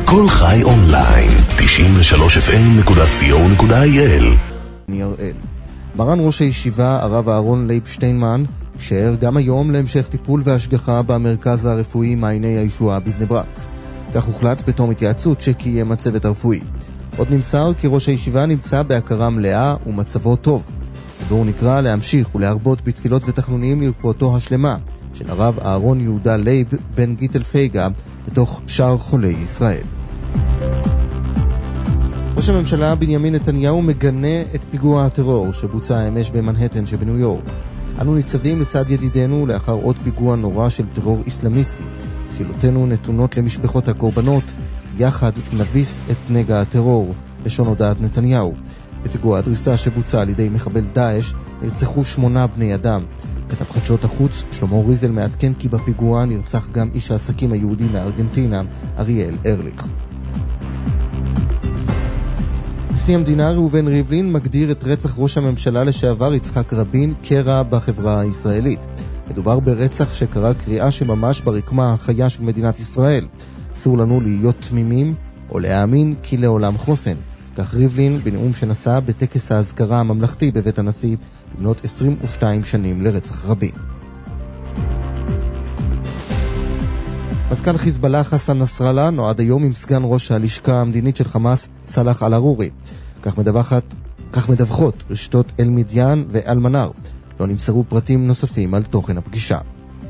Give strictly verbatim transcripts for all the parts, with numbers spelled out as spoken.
כל חי אונליין, תשעים ושלוש אף אם נקודה סי או נקודה איי אל. ניראל. מרן ראש הישיבה הרב אהרון לייב שטיינמן שער גם היום להמשך טיפול והשגחה במרכז הרפואי מעייני הישועה בבני ברק. כך הוחלט בתום התייעצות שקיים הצוות הרפואי. עוד נמסר כי ראש הישיבה נמצא בהכרה מלאה ומצבו טוב. הציבור נקרא להמשיך ולהרבות בתפילות ותחנונים לרפואתו השלמה של הרב אהרון יהודה לייב בן גיטל פייגה בתוך שאר חולי ישראל. ראש הממשלה בנימין נתניהו מגנה את פיגוע הטרור שבוצע אמש במנהטן שבניו יורק. אנו ניצבים לצד ידידנו לאחר עוד פיגוע נורא של טרור איסלאמיסטי. תפילותינו נתונות למשפחות הקורבנות, יחד נביס את נגע הטרור, לשון הודעת נתניהו. בפיגוע הדריסה שבוצע על ידי מחבל דאעש נרצחו שמונה בני אדם. כתב חדשות החוץ שלמה ריזל מעדכן כי בפיגוע נרצח גם איש העסקים היהודי מארגנטינה, אריאל ארליך. נשיא המדינה ראובן ריבלין מגדיר את רצח ראש הממשלה לשעבר יצחק רבין קרע בחברה הישראלית. מדובר ברצח שקרא קריאה שממש ברקמה החיה של מדינת ישראל. אסור לנו להיות תמימים או להאמין כי לעולם חוסן. כך ריבלין בנאום שנשא בטקס ההזכרה הממלכתי בבית הנשיא במנות עשרים ושתיים שנים לרצח רבין. מזכ"ל חיזבאללה חסן נסראללה נועד היום עם סגן ראש הלשכה המדינית של חמאס סלאח אל-ערורי. כך מדווחת, כך מדווחות רשתות אל-מדיין ואל-מנאר. לא נמסרו פרטים נוספים על תוכן הפגישה.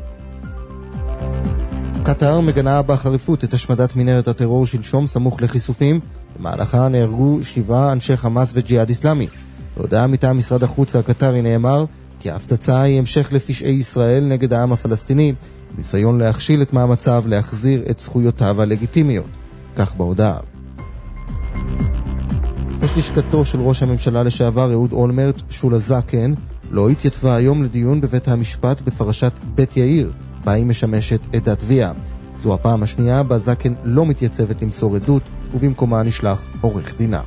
קטר מגנה בחריפות את השמדת מנהרת הטרור שלשום סמוך לחיסופים. במהלכה נהרגו שבעה אנשי חמאס וג'יהאד איסלאמי. בהודעה מטעם משרד החוץ הקטרי נאמר כי ההפצצה היא המשך לפשעי ישראל נגד העם הפלסטיני, ניסיון להכשיל את מאמציו להחזיר את זכויותיו הלגיטימיות. כך בהודעה. ראש לשכתו של ראש הממשלה לשעבר אהוד אולמרט, שולה זקן, לא התייצבה היום לדיון בבית המשפט בפרשת בית יאיר, בה היא משמשת עדת תביעה. זו הפעם השנייה בה זקן לא מתייצבת למסור עדות, ובמקומה נשלח עורך דינה.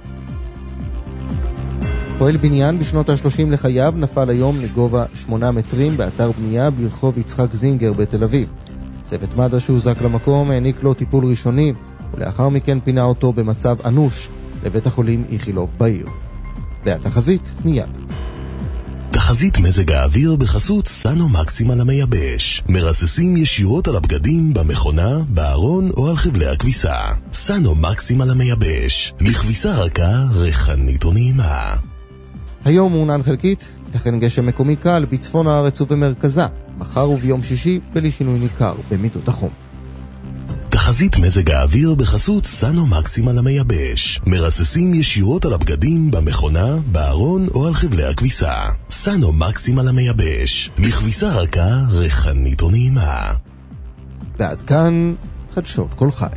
פועל בניין בשנות ה-שלושים לחייו נפל היום לגובה שמונה מטרים באתר בנייה ברחוב יצחק זינגר בתל אביב. צוות מד"א שהוזק למקום העניק לו טיפול ראשוני, ולאחר מכן פינה אותו במצב אנוש לבית החולים איכילוב בעיר. והתחזית מיד. תחזית מזג האוויר בחסות סאנו מקסימל המייבש. מרססים ישירות על הבגדים, במכונה, בארון או על חבלי הכביסה. סאנו מקסימל המייבש. לכביסה רכה, ריחנית ונעימה. היום מעונן חלקית, ייתכן גשם מקומי קל בצפון הארץ ובמרכזה. מחר וביום שישי בלי שינוי ניכר במידות החום. תחזית מזג האוויר בחסות סאנו מקסימל המייבש. מרססים ישירות על הבגדים, במכונה, בארון או על חבלי הכביסה. סאנו מקסימל המייבש. לכביסה רכה, ריחנית ונעימה. ועד כאן חדשות כל חי.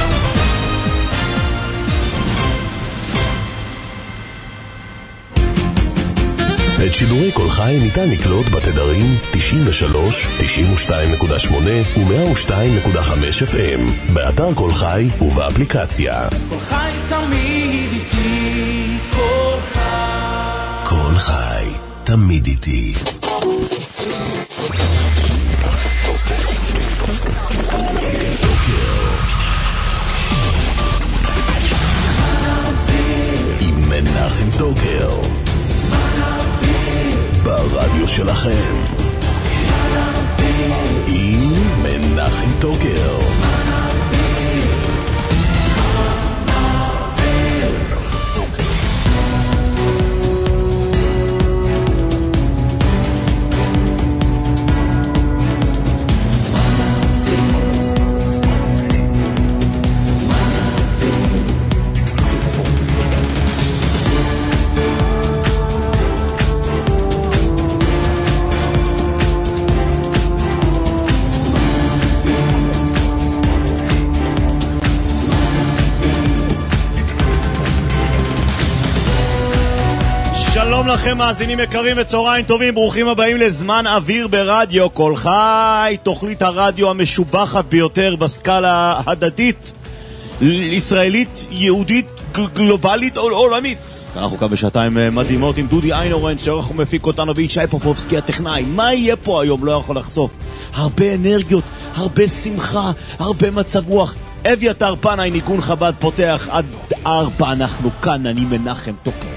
את שידורי כל חי ניתן לקלוט בתדרים תשעים ושלוש, תשעים ושתיים נקודה שמונה ו-מאה ושתיים נקודה חמש אף אם, באתר כל חי ובאפליקציה. כל חי תמיד איתי, כל חי. כל חי תמיד איתי. עם מנחם טוקר. ברדיו שלכם עם מנחם טוקר. שלום לכם מאזינים יקרים וצהריים טובים, ברוכים הבאים לזמן אוויר ברדיו כל חי, תוכנית הרדיו המשובחת ביותר בסקאלה הדדית, ישראלית, יהודית, גלובלית או עולמית. אנחנו כאן בשעתיים מדהימות עם דודי איינורן שעורך ומפיק אותנו, וישי פופובסקי הטכנאי. מה יהיה פה היום? לא יכול לחשוף. הרבה אנרגיות, הרבה שמחה, הרבה מצב רוח. אביתר פנאי, ניגון חב"ד פותח עד ארבע, אנחנו כאן, אני מנחם טוקר.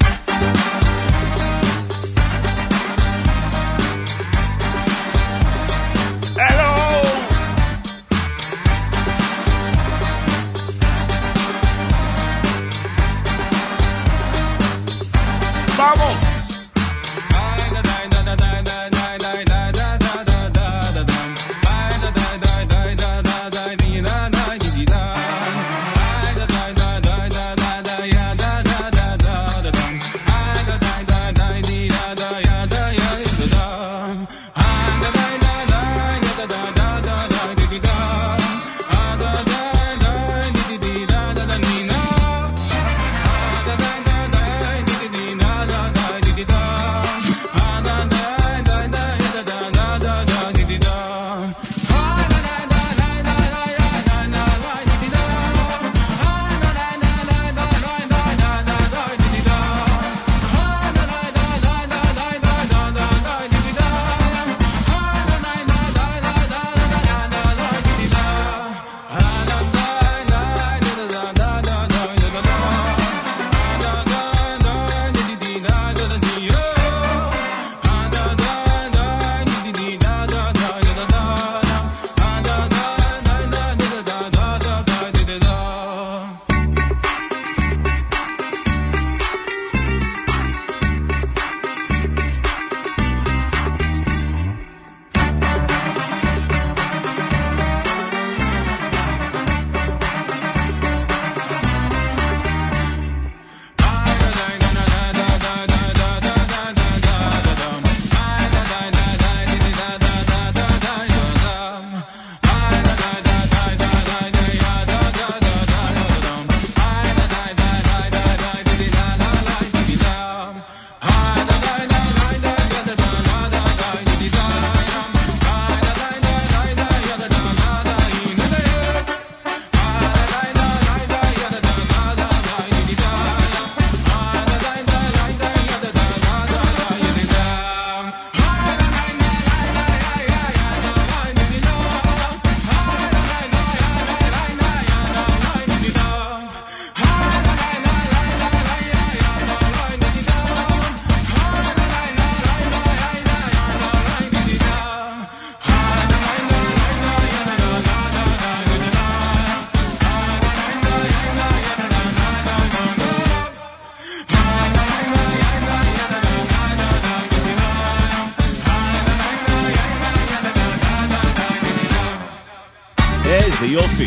איזה יופי.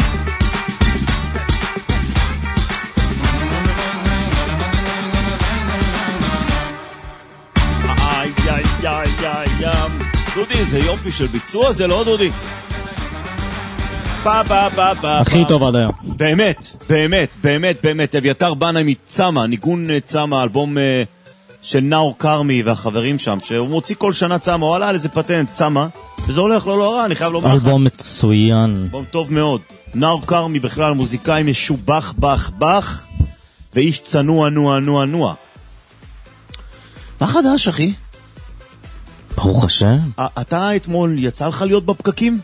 איי איי איי איי. דודי, זה יופי של ביצוע, זה לא דודי? פה פה פה פה. הכי טוב עד היום. באמת, באמת, באמת, באמת. אביתר פנאי מצמה, ניגון צמה, אלבום של נאור כרמי והחברים שם, שהוא מוציא כל שנה צמה, הוא עלה על איזה פטנט צמה, וזה הולך לא לא רע, אני חייב לומר לך. אלבום מצוין. אלבום טוב מאוד. נאור כרמי בכלל מוזיקאי משובח בח בח, ואיש צנוע נוע נוע נוע. מה חדש, אחי? ברוך השם. אתה אתמול יצא לך להיות בפקקים?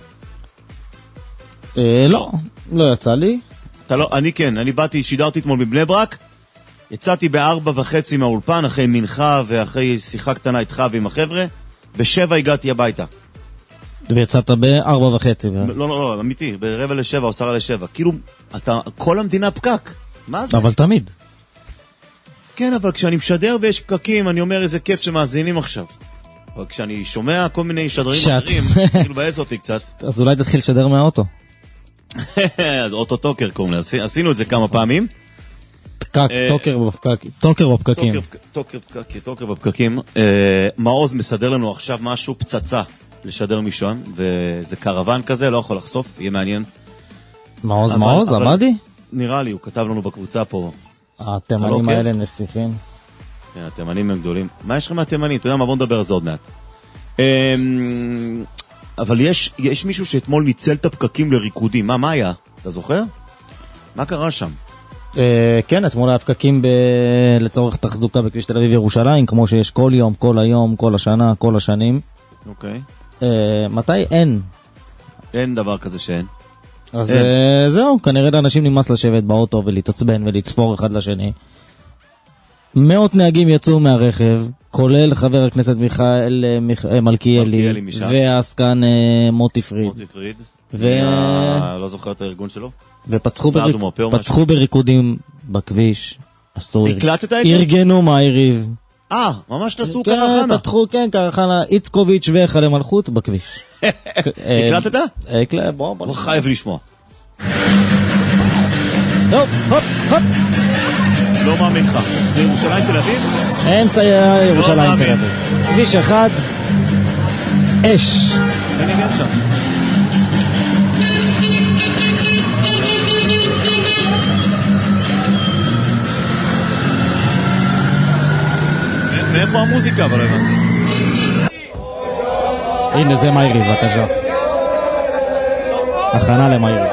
אה, לא, לא יצא לי. אתה לא, אני כן, אני באתי, שידרתי אתמול מבני ברק, יצאתי בארבע וחצי מהאולפן, אחרי מנחה ואחרי שיחה קטנה איתך ועם החבר'ה, בשבע הגעתי הביתה. ויצאת בארבע וחצי. לא, לא, לא, אמיתי, ברבע לשבע או שרה לשבע. כאילו, אתה, כל המדינה פקק. מה זה? אבל תמיד. כן, אבל כשאני משדר ויש פקקים, אני אומר איזה כיף שמאזינים עכשיו. אבל כשאני שומע כל מיני שדרים אחרים, כאילו בעז אותי קצת. אז אולי תתחיל לשדר מהאוטו. אז אוטו טוקר קוראים לי, עשינו את זה כמה פעמים. פקק, טוקר בפקקים. טוקר בפקקים. טוקר בפקקים, טוקר בפקקים. מעוז מסדר לנו עכשיו משהו, פצצה, לשדר משם, וזה קרוון כזה, לא יכול לחשוף, יהיה מעניין. מעוז מעוז, עבדי? נראה לי, הוא כתב לנו בקבוצה פה. התימנים האלה נסיכים. כן, התימנים הם גדולים. מה יש לכם מהתימנים? אתה יודע מה, בוא נדבר על זה עוד מעט. אבל יש, יש מישהו שאתמול ניצל את הפקקים לריקודים. מה, מה היה? אתה זוכר? מה קרה שם? כן, אתמול היה פקקים לצורך תחזוקה בכביש תל אביב ירושלים, כמו שיש כל יום, כל היום, כל השנה, כל השנים. אוקיי. מתי? אין. אין דבר כזה שאין. אז אה, זהו, כנראה לאנשים נמאס לשבת באוטו ולהתעצבן ולצפור אחד לשני. מאות נהגים יצאו מהרכב, כולל חבר הכנסת מיכאל אה, מיכ... אה, מלכיאלי, מלכיאלי מש"ס. והעסקן אה, מוטי פריד. מוטי פריד. ו... אה, לא זוכר את הארגון שלו. ופצחו סעד בריק... ומרפא או פצחו משהו. בריקודים בכביש. עשו... הקלטת את זה? ארגנו מהיריב. אה, ממש נסו כן, קרחנה. פתחו, כן, קרחנה, איצקוביץ' והיכלי מלכות בכביש. הקלטת? הקלט, בוא, בוא. הוא חייב לשמוע. הופ, הופ, הופ. לא מאמין לך. זה ירושלים תל אביב? אמצע ירושלים תל אביב. כביש אחד, אש. אין עניין שם. מאיפה המוזיקה, אבל הבנתי? הנה זה מיירי, בבקשה. הכנה למיירי.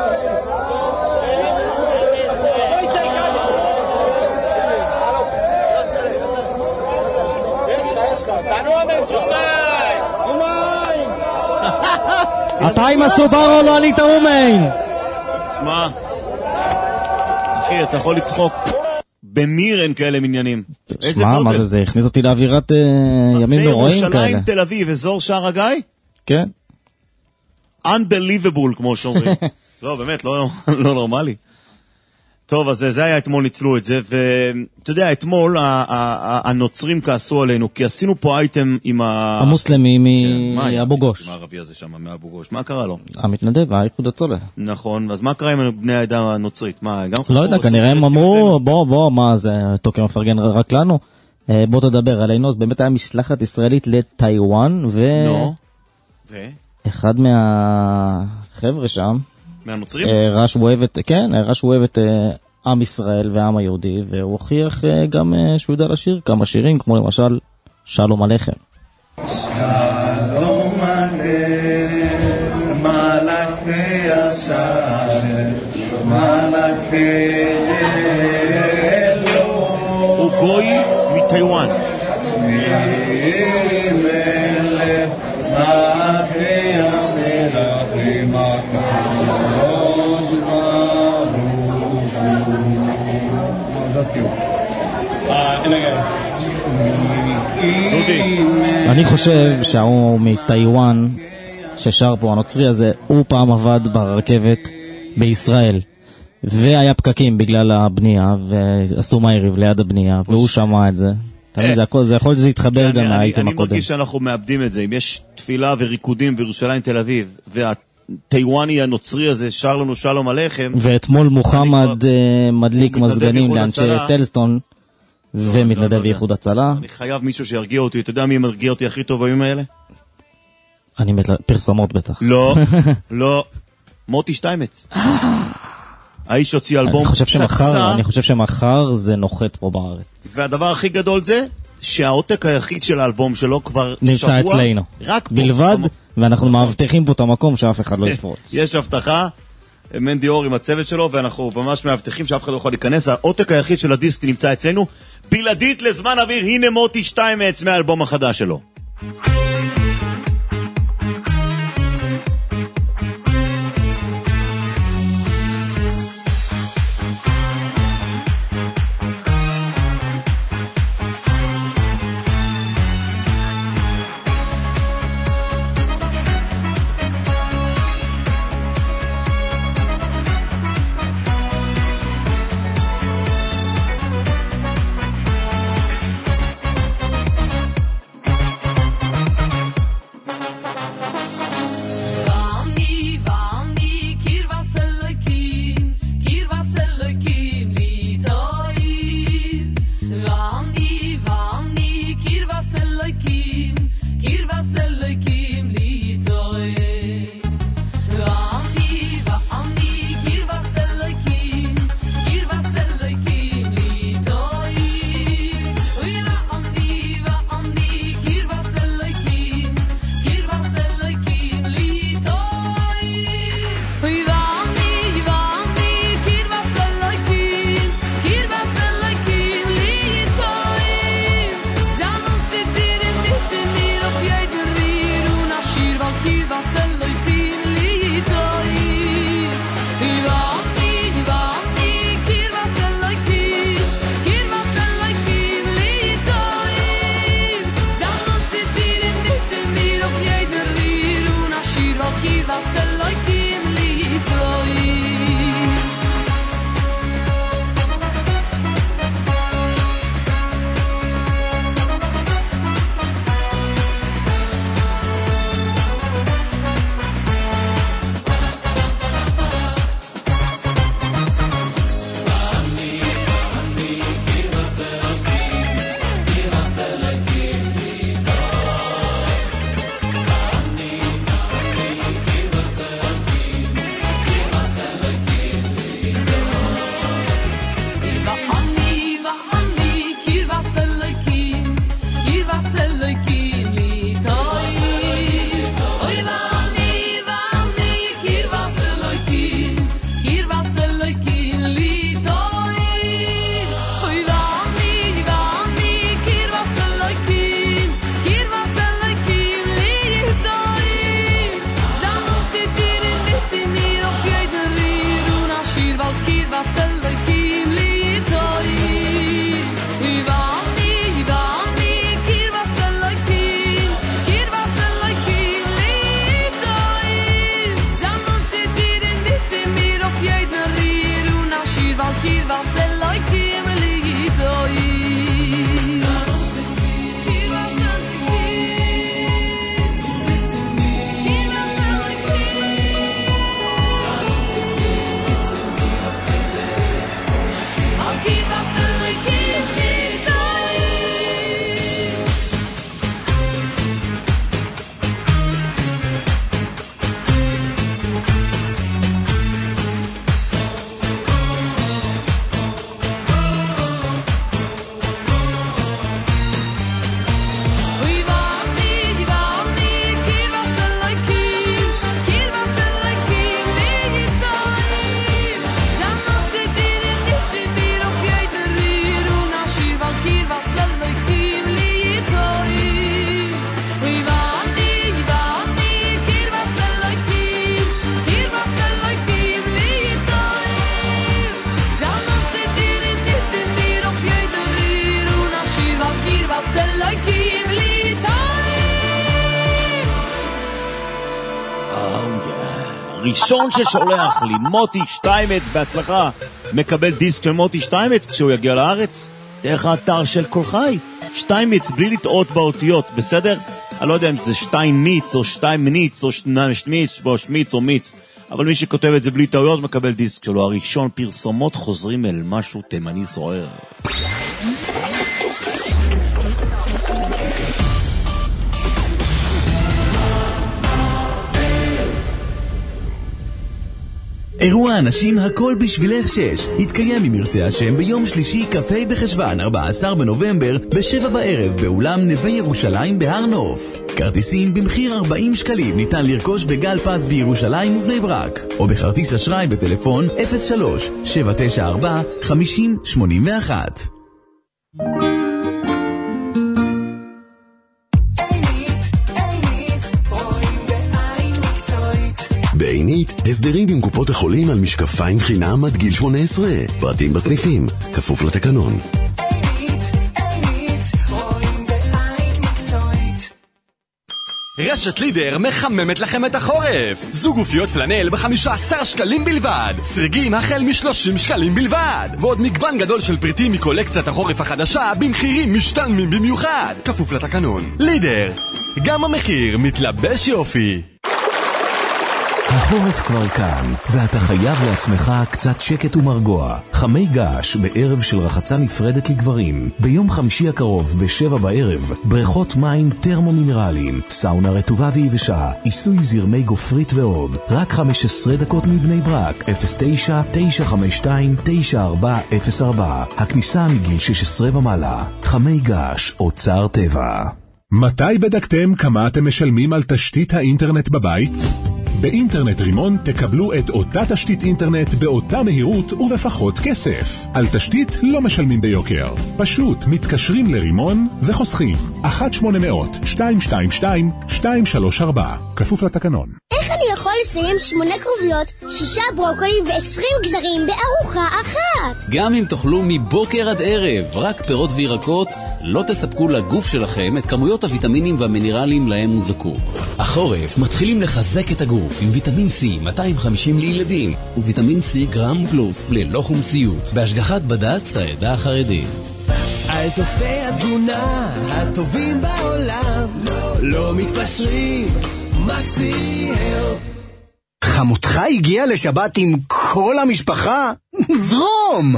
אתה עם הסוברו לא עלית אומיין. שמע, אחי, אתה יכול לצחוק. במיר אין כאלה מניינים. שמע, מה זה זה? הכניס אותי לאווירת ימים נוראים כאלה. זה ירושלים תל אביב, אזור שער הגיא? כן. Unbelievable, כמו שאומרים. לא, באמת, לא נורמלי. טוב, אז זה היה אתמול, ניצלו את זה, ואתה יודע, אתמול הנוצרים כעסו עלינו, כי עשינו פה אייטם עם ה... המוסלמי מאבו גוש. מה הערבי הזה שם, מאבו גוש? מה קרה לו? המתנדב, האיחוד הצולה. נכון, אז מה קרה עם בני העדה הנוצרית? מה, גם... לא יודע, כנראה הם אמרו, בוא, בוא, מה זה, טוקר מפרגן רק לנו, בוא תדבר עלינו, אז באמת היה משלחת ישראלית לטיואן, ו... נו, ו? אחד מהחבר'ה שם, מהנוצרים? רש הוא אוהב את, כן, רש הוא אוהב את עם ישראל והעם היהודי, והוא הוכיח גם שהוא יודע לשיר כמה שירים, כמו למשל שלום עליכם. שלום עליכם, מלאכי השלם, מלאכי אלוהים. הוא גוי מטיואן. מלך מלאכי השלם, הקדוש ברוך הוא. אני חושב שההוא מטיואן ששר פה הנוצרי הזה, הוא פעם עבד ברכבת בישראל והיה פקקים בגלל הבנייה ועשו מהיריב ליד הבנייה והוא שמע את זה. זה יכול להיות שזה יתחבר גם מהאייטם הקודם. אני מרגיש שאנחנו מאבדים את זה. אם יש תפילה וריקודים בירושלים תל אביב והטיואני הנוצרי הזה שר לנו שלום עליכם, ואתמול מוחמד מדליק מזגנים לאנשי טלסטון ומתנדב בייחוד הצלה. אני חייב מישהו שירגיע אותי. אתה יודע מי מרגיע אותי הכי טוב בימים האלה? אני מת פרסומות בטח. לא, לא. מוטי שטיימץ. האיש הוציא אלבום פצצה. אני חושב שמחר זה נוחת פה בארץ. והדבר הכי גדול זה שהעותק היחיד של האלבום שלו כבר נמצא אצלנו. רק פה. בלבד, ואנחנו מאבטחים פה את המקום שאף אחד לא יפרוץ. יש הבטחה. מנדי אור עם הצוות שלו, ואנחנו ממש מאבטחים שאף אחד לא יכול להיכנס. העותק היחיד של הדיסק נמצא אצלנו, בלעדית לזמן אוויר. הנה מוטי שטיימץ מהאלבום החדש שלו. הראשון ששולח לי, מוטי שטיימץ, בהצלחה, מקבל דיסק של מוטי שטיימץ כשהוא יגיע לארץ, דרך האתר של כל חי. שטיימץ, בלי לטעות באותיות, בסדר? אני לא יודע אם זה שטיימיץ או שטיימניץ או שטמיץ או שמיץ או מיץ, אבל מי שכותב את זה בלי טעויות מקבל דיסק שלו. הראשון, פרסומות חוזרים אל משהו תימני סוער. אירוע האנשים הכל בשבילך שש יתקיים אם ירצה השם ביום שלישי כ"ה בחשוון ארבעה עשר בנובמבר בשבע בערב באולם נווה ירושלים בהר נוף. כרטיסים במחיר ארבעים שקלים ניתן לרכוש בגל פז בירושלים ובני ברק או בכרטיס אשראי בטלפון אפס שלוש שבע תשע ארבע חמש אפס שמונה אחת. בעינית, הסדרים עם קופות החולים על משקפיים חינם עד גיל שמונה עשרה. פרטים בסניפים, כפוף לתקנון. רשת לידר מחממת לכם את החורף. זוג גופיות פלנל ב-חמישה עשר שקלים בלבד. סרגים החל מ-שלושים שקלים בלבד. ועוד מגוון גדול של פריטים מקולקציית החורף החדשה במחירים משתלמים במיוחד. כפוף לתקנון. לידר, גם המחיר מתלבש יופי. החורף כבר כאן, ואתה חייב לעצמך קצת שקט ומרגוע. חמי געש בערב של רחצה נפרדת לגברים. ביום חמישי הקרוב בשבע בערב, בריכות מים טרמומינרליים, סאונה רטובה ויבשה, עיסוי זרמי גופרית ועוד. רק חמש עשרה דקות מבני ברק, אפס תשע תשע חמש שתיים תשע ארבע אפס ארבע. הכניסה מגיל שש עשרה ומעלה. חמי געש, אוצר טבע. מתי בדקתם כמה אתם משלמים על תשתית האינטרנט בבית? באינטרנט רימון תקבלו את אותה תשתית אינטרנט באותה מהירות ובפחות כסף. על תשתית לא משלמים ביוקר. פשוט מתקשרים לרימון וחוסכים. אחת שמונה מאות שתיים שתיים שתיים שתיים שלוש ארבע. כפוף לתקנון. איך אני יכול לסיים שמונה כרוביות, שישה ברוקולי ועשרים גזרים בארוחה אחת? גם אם תאכלו מבוקר עד ערב רק פירות וירקות, לא תספקו לגוף שלכם את כמויות הוויטמינים והמינרלים להם הוא זקוק. החורף מתחילים לחזק את הגוף עם ויטמין C מאתיים וחמישים לילדים וויטמין C גרם פלוס ללא חומציות בהשגחת בד"ץ העדה החרדית. על תוספי התזונה הטובים בעולם לא, לא מתפשרים. מקסי הלף. חמותך הגיעה לשבת עם כל המשפחה? זרום!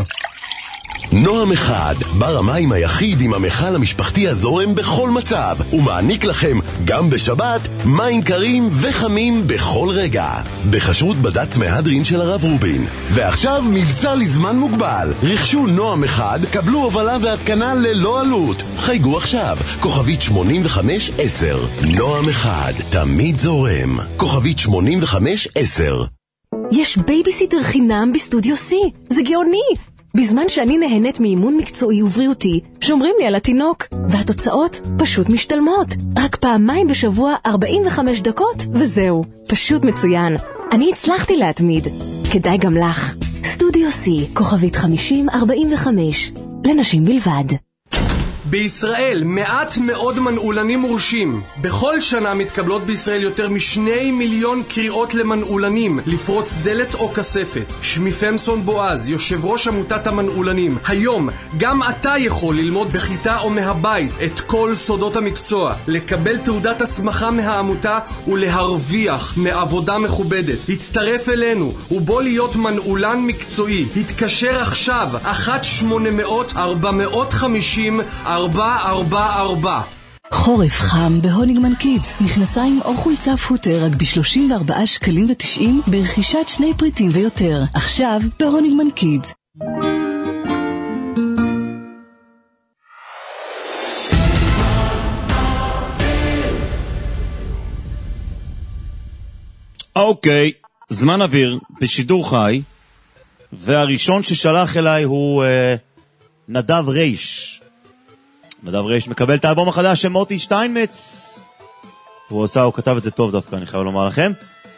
נועם אחד, בר המים היחיד עם המכל המשפחתי הזורם בכל מצב, ומעניק לכם גם בשבת מים קרים וחמים בכל רגע. בחשרות בד"ץ מהדרין של הרב רובין. ועכשיו מבצע לזמן מוגבל. רכשו נועם אחד, קבלו הובלה והתקנה ללא עלות. חייגו עכשיו, כוכבית שמונים וחמש עשר. נועם אחד, תמיד זורם. כוכבית שמונים וחמש עשר. יש בייביסיטר חינם בסטודיו C. זה גאוני. בזמן שאני נהנית מאימון מקצועי ובריאותי, שומרים לי על התינוק, והתוצאות פשוט משתלמות. רק פעמיים בשבוע ארבעים וחמש דקות, וזהו. פשוט מצוין. אני הצלחתי להתמיד. כדאי גם לך. סטודיו C, כוכבית חמישים ארבעים וחמש. לנשים בלבד. בישראל מעט מאוד מנעולנים מורשים. בכל שנה מתקבלות בישראל יותר משני מיליון קריאות למנעולנים לפרוץ דלת או כספת. שמי פמסון בועז, יושב ראש עמותת המנעולנים. היום גם אתה יכול ללמוד בכיתה או מהבית את כל סודות המקצוע, לקבל תעודת הסמכה מהעמותה ולהרוויח מעבודה מכובדת. הצטרף אלינו ובוא להיות מנעולן מקצועי. התקשר עכשיו אחת שמונה מאות ארבע מאות וחמישים ארבע ארבע ארבע. חורף חם בהוניגמן קידס. מכנסיים או חולצה פוטר רק ב-שלושים וארבעה שקלים ותשעים ברכישת שני פריטים ויותר. עכשיו בהוניגמן קידס. אוקיי, זמן אוויר בשידור חי, והראשון ששלח אליי הוא אה, נדב רייש. נדב רייש מקבל את האלבום החדש של מוטי שטיינמץ. הוא עושה, הוא כתב את זה טוב דווקא, אני חייב לומר לכם.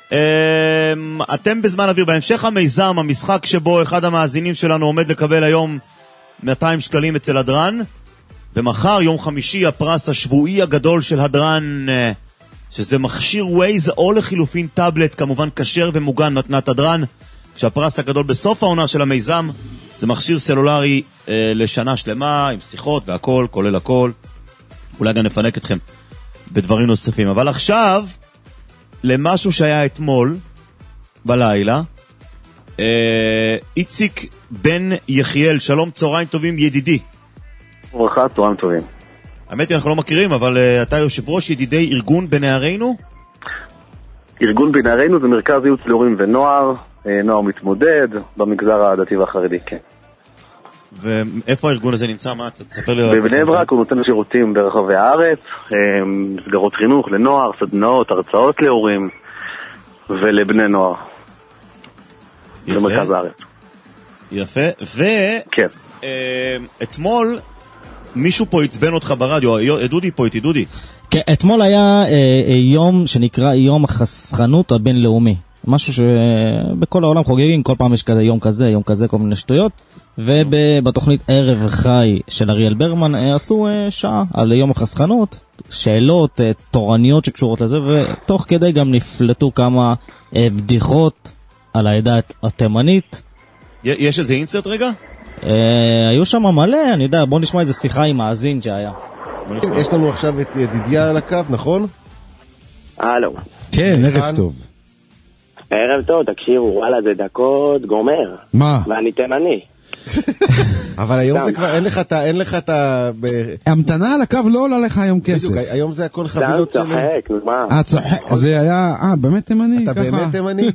אתם בזמן אוויר, בהמשך המיזם, המשחק שבו אחד המאזינים שלנו עומד לקבל היום מאתיים שקלים אצל הדרן, ומחר יום חמישי הפרס השבועי הגדול של הדרן שזה מכשיר ווייז או לחילופין טאבלט, כמובן כשר ומוגן מתנת הדרן, שהפרס הגדול בסוף העונה של המיזם, זה מכשיר סלולרי אה, לשנה שלמה, עם שיחות והכל, כולל הכל. אולי גם נפנק אתכם בדברים נוספים. אבל עכשיו, למשהו שהיה אתמול, בלילה, אה, איציק בן יחיאל, שלום, צהריים טובים, ידידי. ברכה, צהריים טובים. האמת היא, אנחנו לא מכירים, אבל uh, אתה יושב ראש ידידי ארגון בנערינו? ארגון בנערינו זה מרכז ייעוץ להורים ונוער, נוער מתמודד, במגזר הדתי והחרדי, כן. ואיפה הארגון הזה נמצא? מה, אתה תספר לי? בבני ברק הוא נותן שירותים ברחבי הארץ, מסגרות חינוך לנוער, סדנאות, הרצאות להורים ולבני נוער. במרכז הארץ. יפה, ואתמול מישהו פה הצבן אותך ברדיו, דודי פה איתי, דודי. כן, אתמול היה יום שנקרא יום החסכנות הבינלאומי. משהו שבכל העולם חוגגים, כל פעם יש כזה יום כזה, יום כזה, כל מיני שטויות. ובתוכנית ערב חי של אריאל ברמן עשו שעה על יום החסכנות, שאלות, תורניות שקשורות לזה, ותוך כדי גם נפלטו כמה בדיחות על העדה התימנית. יש איזה אינסרט רגע? היו שם מלא, אני יודע, בוא נשמע איזה שיחה עם מאזין שהיה. יש לנו עכשיו את ידידיה על הקו, נכון? הלו. כן, ערב טוב. ערב טוב, תקשיבו, וואלה, זה דקות גומר. מה? ואני תימני. אבל היום זה כבר, אין לך את ה... אין לך את ה... המתנה על הקו לא עולה לך היום כסף. בדיוק, היום זה הכל חבילות שלנו. אתה צוחק, מה? אה, צוחק, זה היה... אה, באמת תימני? אתה באמת תימני?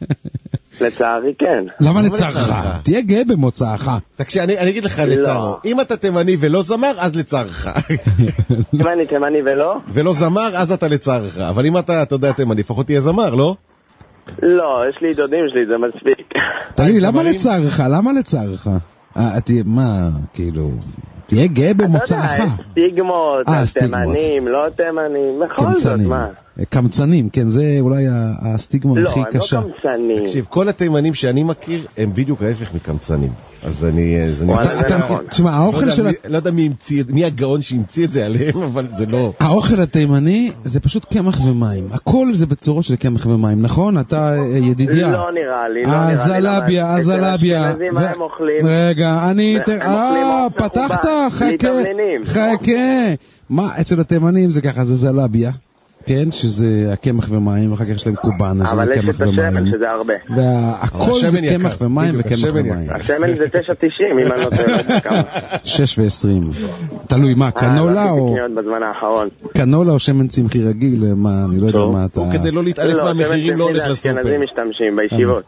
לצערי כן. למה לצערך? תהיה גאה במוצאך. תקשיב, אני אגיד לך לצערו. אם אתה תימני ולא זמר, אז לצערך. אם אני תימני ולא? ולא זמר, אז אתה לצערך. אבל אם אתה, אתה יודע, תימני, לפחות תהיה זמר, לא? לא, יש לי דודים שלי, זה מספיק. תגיד, למה לצערך? למה לצערך? מה, כאילו... תהיה גאה במוצאך. אתה יודע, סטיגמות, תימנים, לא תימנים, בכל זאת, מה? קמצנים, כן, זה אולי הסטיגמה הכי קשה. לא, הם לא קמצנים. תקשיב, כל התימנים שאני מכיר הם בדיוק ההפך מקמצנים. אז אני... תשמע, האוכל של... לא יודע מי הגאון שהמציא את זה עליהם, אבל זה לא... האוכל התימני זה פשוט קמח ומים. הכל זה בצורות של קמח ומים, נכון? אתה ידידיה. לא נראה לי, לא נראה לי. הזלביה, הזלביה. רגע, אני... אה, פתחת? חכה, חכה. מה, אצל התימנים זה ככה, זה זלביה. כן, שזה הקמח ומים, ואחר כך יש להם קובאנה, שזה קמח ומים. אבל יש את השמן, שזה הרבה. והכל זה קמח ומים וקמח ומים. השמן זה תשע תשעים, אם אני נותן כמה. שש ועשרים. תלוי מה, קנולה או... בזמן האחרון. קנולה או שמן צמחי רגיל, מה, אני לא יודע מה אתה... הוא כדי לא להתעלף מהמחירים לא הולך לסופר. לא, שמן צמחי משתמשים בישיבות.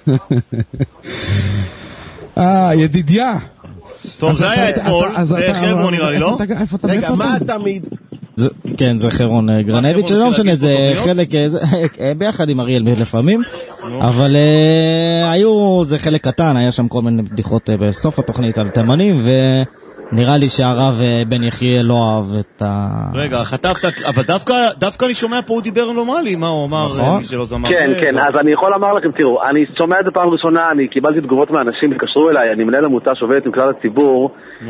אה, ידידיה. טוב, זה היה אתמול, זה חברון נראה לי, לא? רגע, מה אתה מעיד? כן, זה חברון גרנביץ', לא משנה, זה חלק, ביחד עם אריאל לפעמים, אבל היו, זה חלק קטן, היה שם כל מיני בדיחות בסוף התוכנית על תימנים, ונראה לי שהרב בן יחיאל לא אהב את ה... רגע, חטפת, אבל דווקא אני שומע פה הוא דיבר נורמלי, מה הוא אמר, מי שלא זמר. כן, כן, אז אני יכול לומר לכם, תראו, אני שומע את זה פעם ראשונה, אני קיבלתי תגובות מאנשים, התקשרו אליי, אני מנהל עמותה שעובדת עם כלל הציבור,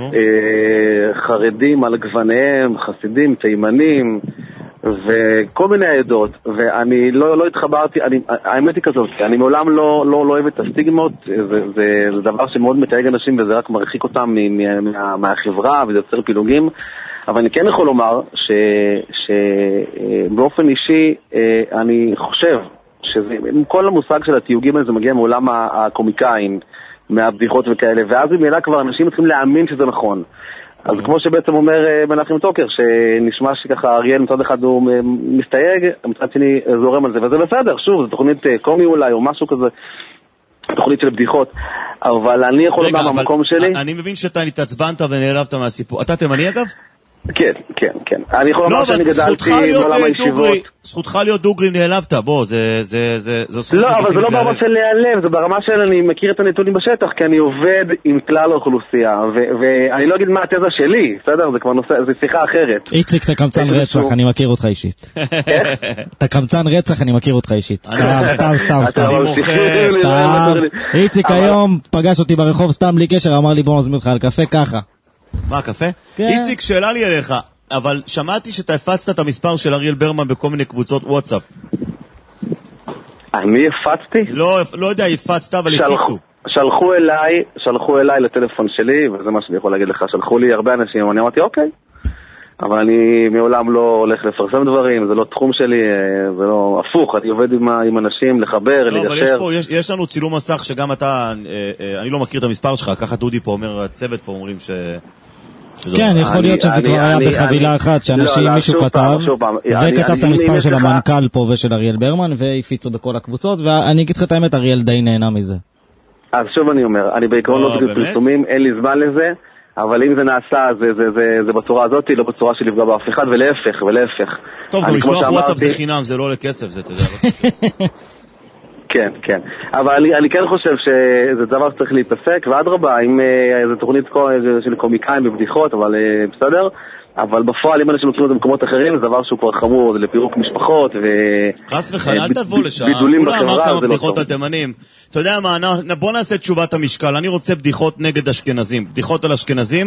חרדים על גווניהם, חסידים, תימנים וכל מיני עדות, ואני לא, לא התחברתי, אני, האמת היא כזאת, אני מעולם לא, לא, לא אוהב את הסטיגמות, זה, זה, זה דבר שמאוד מתייג אנשים וזה רק מרחיק אותם מה, מהחברה וזה יוצר פילוגים, אבל אני כן יכול לומר שבאופן אישי אני חושב שכל המושג של התיוגים הזה מגיע מעולם הקומיקאים, מהבדיחות וכאלה, ואז במילא כבר אנשים צריכים להאמין שזה נכון. אז כמו שבעצם אומר מנחם טוקר, שנשמע שככה אריאל מצד אחד הוא מסתייג, מצד שני זורם על זה, וזה בסדר, שוב, זו תוכנית קומי אולי, או משהו כזה, תוכנית של בדיחות, אבל אני יכול לומר מהמקום שלי... אני מבין שאתה התעצבנת ונעלבת מהסיפור. אתה תימני אגב? כן, כן, כן. אני יכול לומר שאני גדלתי בעולם הישיבות. זכותך להיות דוגרי נעלבת, בוא, זה זכות... לא, אבל זה לא ברמה של להיעלב, זה ברמה של אני מכיר את הנתונים בשטח, כי אני עובד עם כלל האוכלוסייה, ואני לא אגיד מה התזה שלי, בסדר? זה כבר נושא, זה שיחה אחרת. איציק, אתה קמצן רצח, אני מכיר אותך אישית. אתה קמצן רצח, אני מכיר אותך אישית. סתם, סתם, סתם. סתם. איציק היום פגש אותי ברחוב סתם בלי קשר, אמר לי בוא נזמין אותך על קפה, ככה. מה, קפה? איציק, שאלה לי אליך. אבל שמעתי שאתה הפצת את המספר של אריאל ברמן בכל מיני קבוצות וואטסאפ. אני הפצתי? לא, לא יודע, הפצת, אבל הפיצו. שלחו אליי, שלחו אליי לטלפון שלי, וזה מה שאני יכול להגיד לך, שלחו לי הרבה אנשים, ואני אמרתי, אוקיי. אבל אני מעולם לא הולך לפרסם דברים, זה לא תחום שלי, זה לא הפוך, אני עובד עם, עם אנשים, לחבר, לא, לגשר. אבל יש, פה, יש, יש לנו צילום מסך שגם אתה, אני לא מכיר את המספר שלך, ככה דודי פה אומר, הצוות פה אומרים ש... כן, יכול להיות שזה כבר היה בחבילה אחת, שאנשים, מישהו כתב, וכתב את המספר של המנכ"ל פה ושל אריאל ברמן, והפיצו בכל הקבוצות, ואני אגיד לך את האמת, אריאל די נהנה מזה. אז שוב אני אומר, אני בעיקרון לא בגלל פרסומים, אין לי זמן לזה, אבל אם זה נעשה, זה, זה, זה, זה בצורה הזאת, לא בצורה של לפגוע באף אחד, ולהפך, ולהפך. טוב, גם לשלוח וואטסאפ זה חינם, זה לא לכסף, זה, אתה יודע. כן, כן. אבל אני, אני כן חושב שזה דבר שצריך להתעסק, ועד רבה, אם זו תוכנית של קומיקאים ובדיחות, אבל בסדר. אבל בפועל, אם אנשים נותנים את המקומות אחרים, זה דבר שהוא כבר חמור, זה לפירוק משפחות ו... חס וחלילה, אל תבוא לשם. כולה אמר כמה בדיחות על תימנים. אתה יודע מה, בוא נעשה תשובת המשקל. אני רוצה בדיחות נגד אשכנזים. בדיחות על אשכנזים.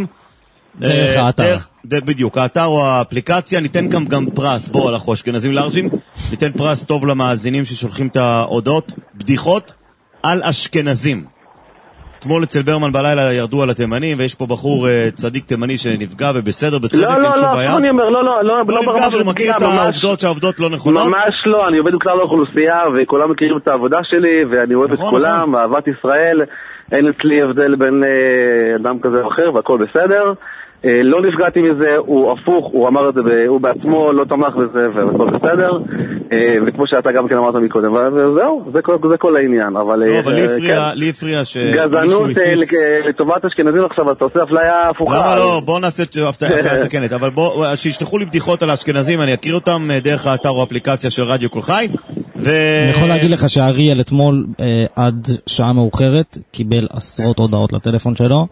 דרך האתר. בדיוק, האתר או האפליקציה. ניתן גם גם פרס. בוא, אנחנו אשכנזים לארג'ים. ניתן פרס טוב למאזינים ששולחים את ההודעות. בדיחות על אשכנזים. אתמול אצל ברמן בלילה ירדו על התימנים, ויש פה בחור צדיק תימני שנפגע, ובסדר, בצדק, אין שום בעיה. לא, לא, אני אומר, לא, לא, לא, לא נפגע, אבל הוא מכיר את העובדות שהעובדות לא נכונות. ממש לא, אני עובד בכלל לאוכלוסייה, וכולם מכירים את העבודה שלי, ואני אוהב את כולם, אהבת ישראל, אין אצלי הבדל בין אדם כזה או אחר, והכל בסדר. לא נפגעתי מזה, הוא הפוך, הוא אמר את זה, הוא בעצמו לא תמך בזה, והכל בסדר. וכמו שאתה גם כן אמרת מקודם, וזהו, זה כל העניין. אבל לי הפריע ש... גזענות לטובת אשכנזים עכשיו, אתה עושה אפליה הפוכה. למה לא? בוא נעשה אפליה תקנת, אבל בוא, שישלחו לי בדיחות על האשכנזים, אני אכיר אותם דרך האתר או אפליקציה של רדיו כל חי. אני יכול להגיד לך שאריאל אתמול עד שעה מאוחרת קיבל עשרות הודעות לטלפון שלו.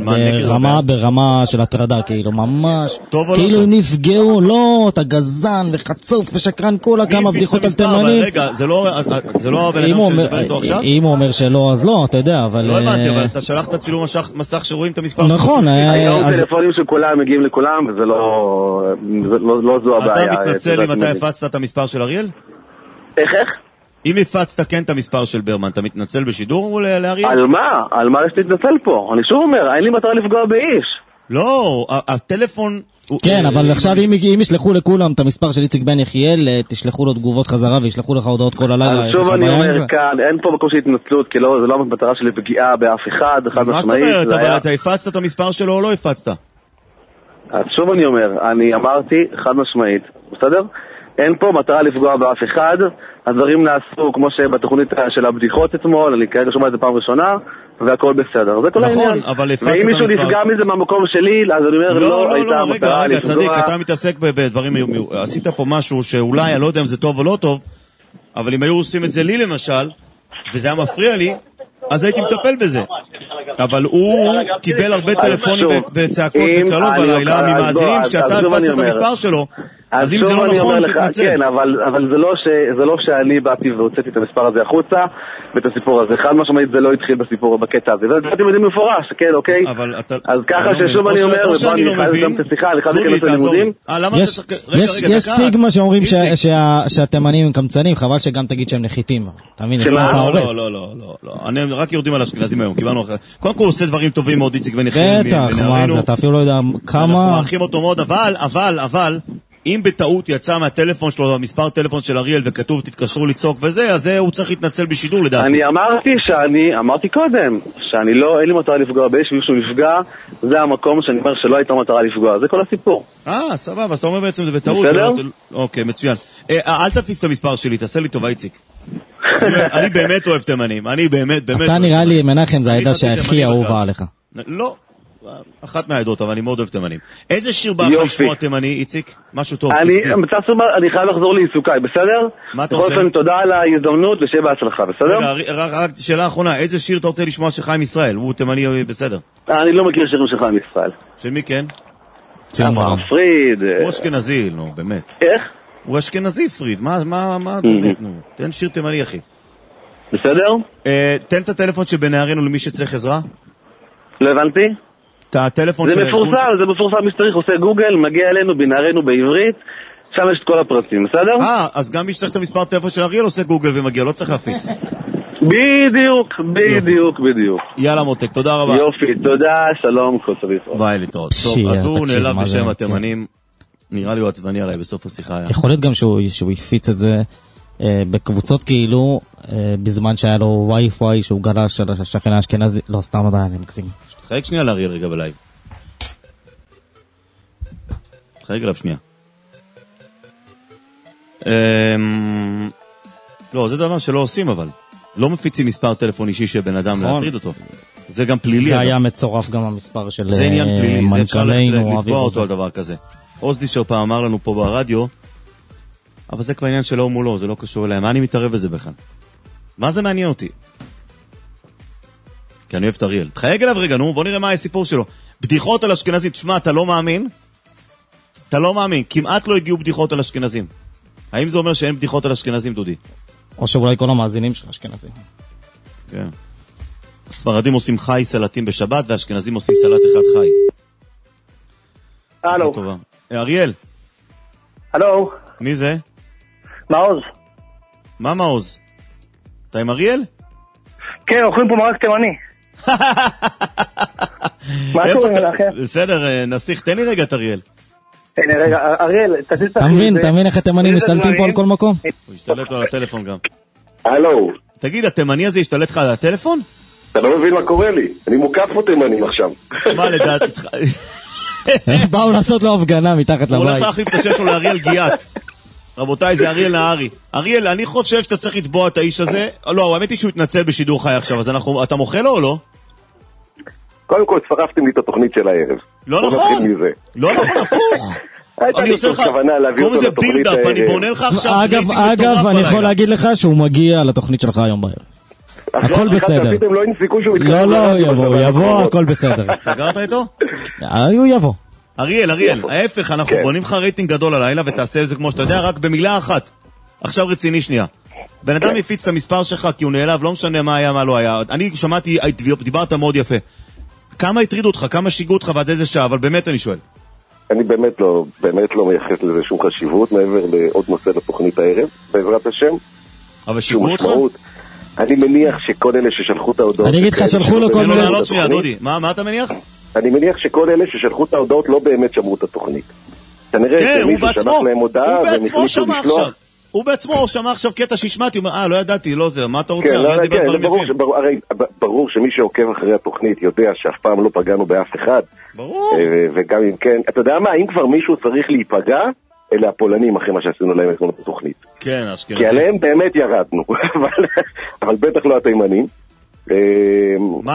ברמה, ברמה של הטרדה, כאילו, ממש, כאילו הם נפגעו, לא, אתה גזן וחצוף ושקרן כולה, כמה בדיחות על תימנים. רגע, זה לא הבן אדם שמדבר איתו עכשיו? אם הוא אומר שלא, אז לא, אתה יודע, אבל... לא הבנתי, אבל אתה שלחת צילום מסך שרואים את המספר. נכון. היום טלפונים של כולם מגיעים לכולם, וזה לא זו הבעיה. אתה מתנצל אם אתה הפצת את המספר של אריאל? איך, איך? אם הפצת כן את המספר של ברמן, אתה מתנצל בשידור לאריאל? על מה? על מה יש להתנצל פה? אני שוב אומר, אין לי מטרה לפגוע באיש. לא, הטלפון... כן, אבל עכשיו אם ישלחו לכולם את המספר של איציק בן יחיאל, תשלחו לו תגובות חזרה וישלחו לך הודעות כל הלילה. אז שוב אני אומר כאן, אין פה מקום של התנצלות, כי זה לא המטרה שלי פגיעה באף אחד, חד משמעית. מה זאת אומרת? אבל אתה הפצת את המספר שלו או לא הפצת? אז שוב אני אומר, אני אמרתי חד משמעית, בסדר? אין פה מטרה לפגוע באף אחד, הדברים נעשו כמו שבתוכנית של הבדיחות אתמול, אני כרגע שומע את זה פעם ראשונה, והכל בסדר. זה כל העניין. ואם מישהו נפגע מזה מהמקום שלי, אז אני אומר, לא הייתה מטרה לפגוע. רגע, צדיק, אתה מתעסק בדברים, עשית פה משהו שאולי, אני לא יודע אם זה טוב או לא טוב, אבל אם היו עושים את זה לי למשל, וזה היה מפריע לי, אז הייתי מטפל בזה. אבל הוא קיבל הרבה טלפונים וצעקות וקללות בלילה ממאזינים שאתה הפצת את המספר שלו. אז אם זה לא נכון, תתנצל. כן, אבל זה לא שאני באתי והוצאתי את המספר הזה החוצה ואת הסיפור הזה. חד משמעית זה לא התחיל בסיפור בקטע הזה. ואתם יודעים מפורש, כן, אוקיי? אז ככה ששוב אני אומר, ובוא אני חייב גם את השיחה, אני חייב להיכנס ללימודים. יש סטיגמה שאומרים שהתימנים הם קמצנים, חבל שגם תגיד שהם נחיתים. אתה מבין, אתה הורס. לא, לא, לא, לא. אני רק יורדים על אשכנזים היום, קיבלנו אחרי. קודם כל הוא עושה דברים טובים מאוד, איציק בן יחיאל. בטח, מה זה, אתה אפילו לא יודע כמה... אנחנו מערכים אותו מאוד, אבל, אבל, אבל, אם בטעות יצא מהטלפון שלו, המספר טלפון של אריאל, וכתוב תתקשרו לצעוק וזה, אז הוא צריך להתנצל בשידור לדעתי. אני אמרתי שאני, אמרתי קודם, שאני לא, אין לי מטרה לפגוע באיש, מישהו נפגע, זה המקום שאני אומר שלא הייתה מטרה לפגוע, זה כל הסיפור. אה, סבבה, אז אתה אומר בעצם זה בטעות. בסדר? אוקיי, מצוין. אל תפיס את המספר שלי, תעשה לי טובה, איציק. אני באמת אוהב תימנים, אני באמת, באמת... אתה נראה לי, מנחם, זה העדה שהכי אהובה עליך. לא. אחת מהעדות, אבל אני מאוד אוהב תימנים. איזה שיר בא לך לשמוע תימני, איציק? משהו טוב. אני חייב לחזור לעיסוקיי, בסדר? מה אתה עושה? תודה על ההזדמנות ושיהיה בהצלחה, בסדר? רגע, רק שאלה אחרונה, איזה שיר אתה רוצה לשמוע של חיים ישראל? הוא תימני בסדר. אני לא מכיר שירים של חיים ישראל. של מי כן? אברהם פריד. הוא אשכנזי, נו, באמת. איך? הוא אשכנזי פריד, מה, מה, מה, באמת, נו. תן שיר תימני, אחי. בסדר? תן את הטלפון שבנערינו למי שצריך עזרה. לא הבנתי? את הטלפון זה של... מפורסם, זה מפורסם, מי שצריך עושה גוגל, מגיע אלינו, בנערנו בעברית, שם יש את כל הפרטים, בסדר? אה, אז גם מי שצריך את המספר טלפון של אריאל עושה גוגל ומגיע, לא צריך להפיץ. בדיוק, בדיוק, בדיוק. יאללה מותק, תודה רבה. יופי, תודה, שלום, כל טוב להתראות. ביי, להתראות. טוב, אז הוא נעלב בשם התימנים, נראה לי הוא עצבני עליי בסוף השיחה. יכול להיות גם שהוא יפיץ את זה בקבוצות כאילו, בזמן שהיה לו ווי-פיי שהוא גלה של השכן האשכנזי, לא, סתם עדיין, אני מקסים. חייק שנייה לאריאל רגע בלייב. חייק עליו שנייה. לא, זה דבר שלא עושים אבל. לא מפיצים מספר טלפון אישי של בן אדם להטריד אותו. זה גם פלילי. זה היה מצורף גם המספר של מנכ"לנו. זה עניין פלילי, זה אפשר לתבוע אותו על דבר כזה. אוזדישר פעם אמר לנו פה ברדיו, אבל זה כבר עניין שלא מולו, זה לא קשור אליי. מה אני מתערב בזה בכלל? מה זה מעניין אותי? כי אני אוהב את אריאל. תחייג אליו רגע, נו, בוא נראה מה הסיפור שלו. בדיחות על אשכנזים, תשמע, אתה לא מאמין? אתה לא מאמין, כמעט לא הגיעו בדיחות על אשכנזים. האם זה אומר שאין בדיחות על אשכנזים, דודי? או שאולי כל המאזינים של אשכנזים. כן. הספרדים עושים חי סלטים בשבת, והאשכנזים עושים סלט אחד חי. הלו. אריאל. הלו. מי זה? מעוז. מה מעוז? אתה עם אריאל? כן, אוכלים פה מרק תימני. מה קוראים לכם? בסדר, נסיך, תן לי רגע את אריאל. הנה רגע, אריאל, תזיז את אחי. אתה מבין איך התימנים משתלטים פה על כל מקום? הוא השתלט לו על הטלפון גם. הלו. תגיד, התימני הזה השתלט לך על הטלפון? אתה לא מבין מה קורה לי. אני מוקף פה תימנים עכשיו. מה לדעת? באו לעשות לו הפגנה מתחת לבית. הוא הולך להחליף את השם שלו לאריאל גיאת. רבותיי, זה אריאל נהרי. אריאל, אני חושב שאתה צריך לתבוע את האיש הזה. לא, האמת היא שהוא התנצל בשידור חי עכשיו, אז אתה מוחה לו או לא? קודם כל, שרפתם לי את התוכנית של הערב. לא נכון. לא נכון, הפוך. אני עושה לך, קוראים לזה בילדאפ, אני בונה לך עכשיו. אגב, אגב, אני יכול להגיד לך שהוא מגיע לתוכנית שלך היום בערב. הכל בסדר. לא, לא, יבוא, יבוא, הכל בסדר. סגרת איתו? הוא יבוא. אריאל, אריאל, ההפך, אנחנו בונים לך רייטינג גדול הלילה ותעשה את זה כמו שאתה יודע, רק במילה אחת. עכשיו רציני שנייה. בן אדם הפיץ את המספר שלך כי הוא נעלב, לא משנה מה היה, מה לא היה. אני שמעתי, דיברת מאוד יפה. כמה הטרידו אותך, כמה שיגעו אותך ועד איזה שעה, אבל באמת אני שואל. אני באמת לא, באמת לא מייחס לזה שום חשיבות, מעבר לעוד נושא לתוכנית הערב, בעזרת השם. אבל שיגעו אותך? אני מניח שכל אלה ששלחו את ההודעות... אני אגיד לך, שלחו לו כל מיני... לא, שנייה, דודי, מה אתה מניח? אני מניח שכל אלה ששלחו את ההודעות לא באמת שמעו את התוכנית. כנראה שמישהו שלח להם הודעה והם החליטו לשלוח... הוא בעצמו שמע עכשיו קטע שהשמעתי, הוא אומר, אה, לא ידעתי, לא זה, מה אתה רוצה? ברור שמי שעוקב אחרי התוכנית יודע שאף פעם לא פגענו באף אחד. ברור. וגם אם כן, אתה יודע מה, אם כבר מישהו צריך להיפגע, אלה הפולנים אחרי מה שעשינו להם את התוכנית. כן, אשכנזים. כי עליהם באמת ירדנו, אבל בטח לא התימנים. מה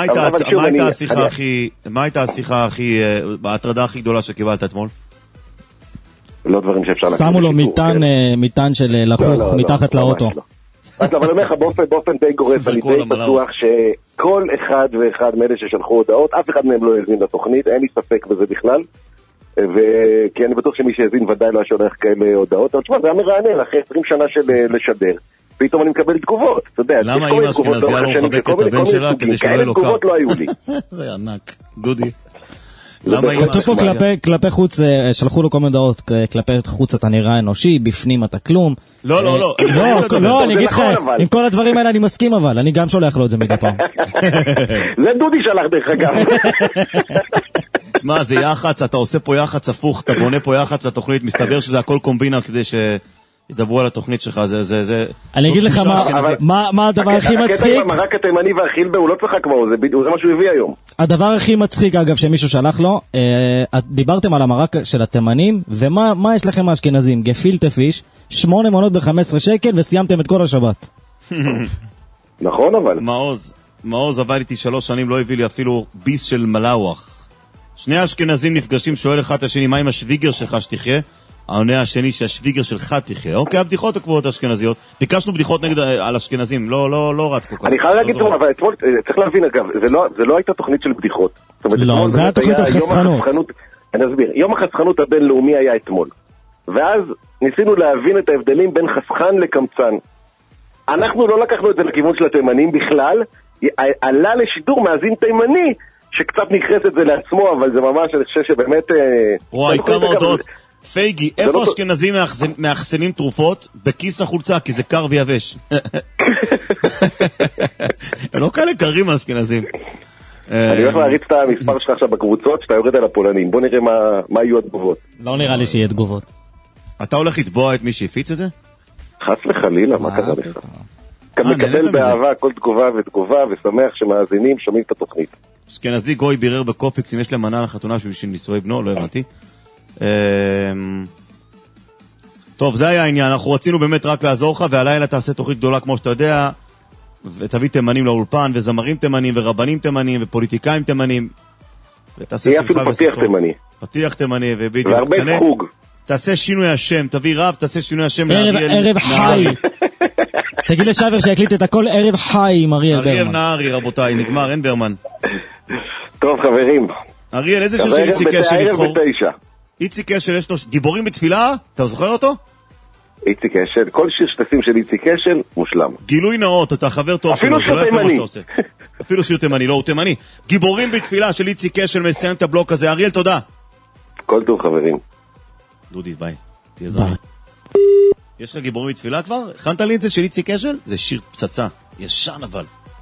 הייתה השיחה הכי, בהטרדה הכי גדולה שקיבלת אתמול? לא דברים שאפשר להגיד. שמו לו מיטן של לחוך מתחת לאוטו. אבל אומר לך באופן די גורף, אני די בטוח שכל אחד ואחד מאלה ששלחו הודעות, אף אחד מהם לא יזין לתוכנית, אין לי ספק בזה בכלל. כי אני בטוח שמי שיזין ודאי לא שולח כאלה הודעות, אבל תשמע, זה היה מרענן אחרי עשרים שנה של לשדר. פתאום אני מקבל תגובות, אתה יודע. למה אמא אשכנזיה לא מחבקת את הבן שלה כדי שלא יהיה לו קר? כאלה תגובות לא היו לי. זה ענק, דודי. כתוב פה כלפי חוץ, שלחו לו כל מיני דעות, כלפי חוץ אתה נראה אנושי, בפנים אתה כלום. לא, לא, לא. לא, אני אגיד לך, עם כל הדברים האלה אני מסכים אבל, אני גם שולח לו את זה מדי פעם. זה דודי שלח דרך אגב. תשמע, זה יחץ, אתה עושה פה יחץ הפוך, אתה בונה פה יחץ לתוכנית, מסתבר שזה הכל קומבינה כדי שידברו על התוכנית שלך, זה, זה, זה... אני אגיד לך מה הדבר הכי מצחיק... הקטע עם המרק התימני והחילבה, הוא לא צחק כמו, זה מה שהוא הביא היום. הדבר הכי מצחיק, אגב, שמישהו שלח לו, דיברתם על המרק של התימנים, ומה יש לכם האשכנזים? גפילטה פיש, שמונה מנות ב-חמישה עשר שקל, וסיימתם את כל השבת. נכון, אבל... מעוז, מעוז עבד איתי שלוש שנים, לא הביא לי אפילו ביס של מלאווח. שני האשכנזים נפגשים, שואל אחד השני, מה עם השוויגר שלך שתחיה? העונה השני שהשוויגר שלך תחיה. אוקיי, הבדיחות הקבועות האשכנזיות. ביקשנו בדיחות נגד על אשכנזים, לא, לא, לא רץ כל כך. אני חייב להגיד טוב, אבל אתמול, צריך להבין אגב, זה לא, זה לא הייתה תוכנית של בדיחות. לא, זה היה תוכנית על חסכנות. אני אסביר, יום החסכנות הבינלאומי היה אתמול. ואז ניסינו להבין את ההבדלים בין חסכן לקמצן. אנחנו לא לקחנו את זה לכיוון של התימנים בכלל, עלה לשידור מאזין תימני, שקצת נכנס את זה לעצמו, אבל זה ממש, אני חושב שבאמת... וואי, כמה הודעות. פייגי, איפה אשכנזים מאחסנים תרופות? בכיס החולצה, כי זה קר ויבש. הם לא כאלה קרים האשכנזים. אני הולך להריץ את המספר שלך עכשיו בקבוצות, שאתה יורד על הפולנים. בוא נראה מה יהיו התגובות. לא נראה לי שיהיה תגובות. אתה הולך לתבוע את מי שהפיץ את זה? חס וחלילה, מה קרה לך? גם מקבל באהבה כל תגובה ותגובה, ושמח שמאזינים שומעים את התוכנית. אשכנזי גוי בירר בקופיקס אם יש להם מנה לחתונה בשביל נישואי בנו, לא הבנתי. טוב, זה היה העניין, אנחנו רצינו באמת רק לעזור לך, והלילה תעשה תוכנית גדולה כמו שאתה יודע, ותביא תימנים לאולפן, וזמרים תימנים, ורבנים תימנים, ופוליטיקאים תימנים, ותעשה שמחה וססון. פתיח תימני. פתיח תימני, ובדיוק. והרבה חוג. תעשה שינוי השם, תביא רב, תעשה שינוי השם לאריאל. ערב חי. תגיד לשבר שיקליט את הכל ערב חי עם אריאל ברמן. אריאל נהרי, רבותיי, נגמר, אין ברמן. טוב, חברים. אריאל, איזה שיר של איציק אשל לבחור? איציק אשל, יש לו גיבורים בתפילה, אתה זוכר אותו? איציק אשל, כל שיר שתשים של איציק אשל, מושלם. גילוי נאות, אתה חבר טוב שלו. אפילו שיר תימני. אפילו שיר תימני, לא, הוא תימני. גיבורים בתפילה של איציק אשל, מסיים את הבלוק הזה. אריאל, תודה. כל טוב, חברים. דודי, ביי. תהיה זמן. יש לך גיבורים בתפילה כבר? הכנת לי את זה של איציק אשל? זה שיר פצצה. ישן אבל.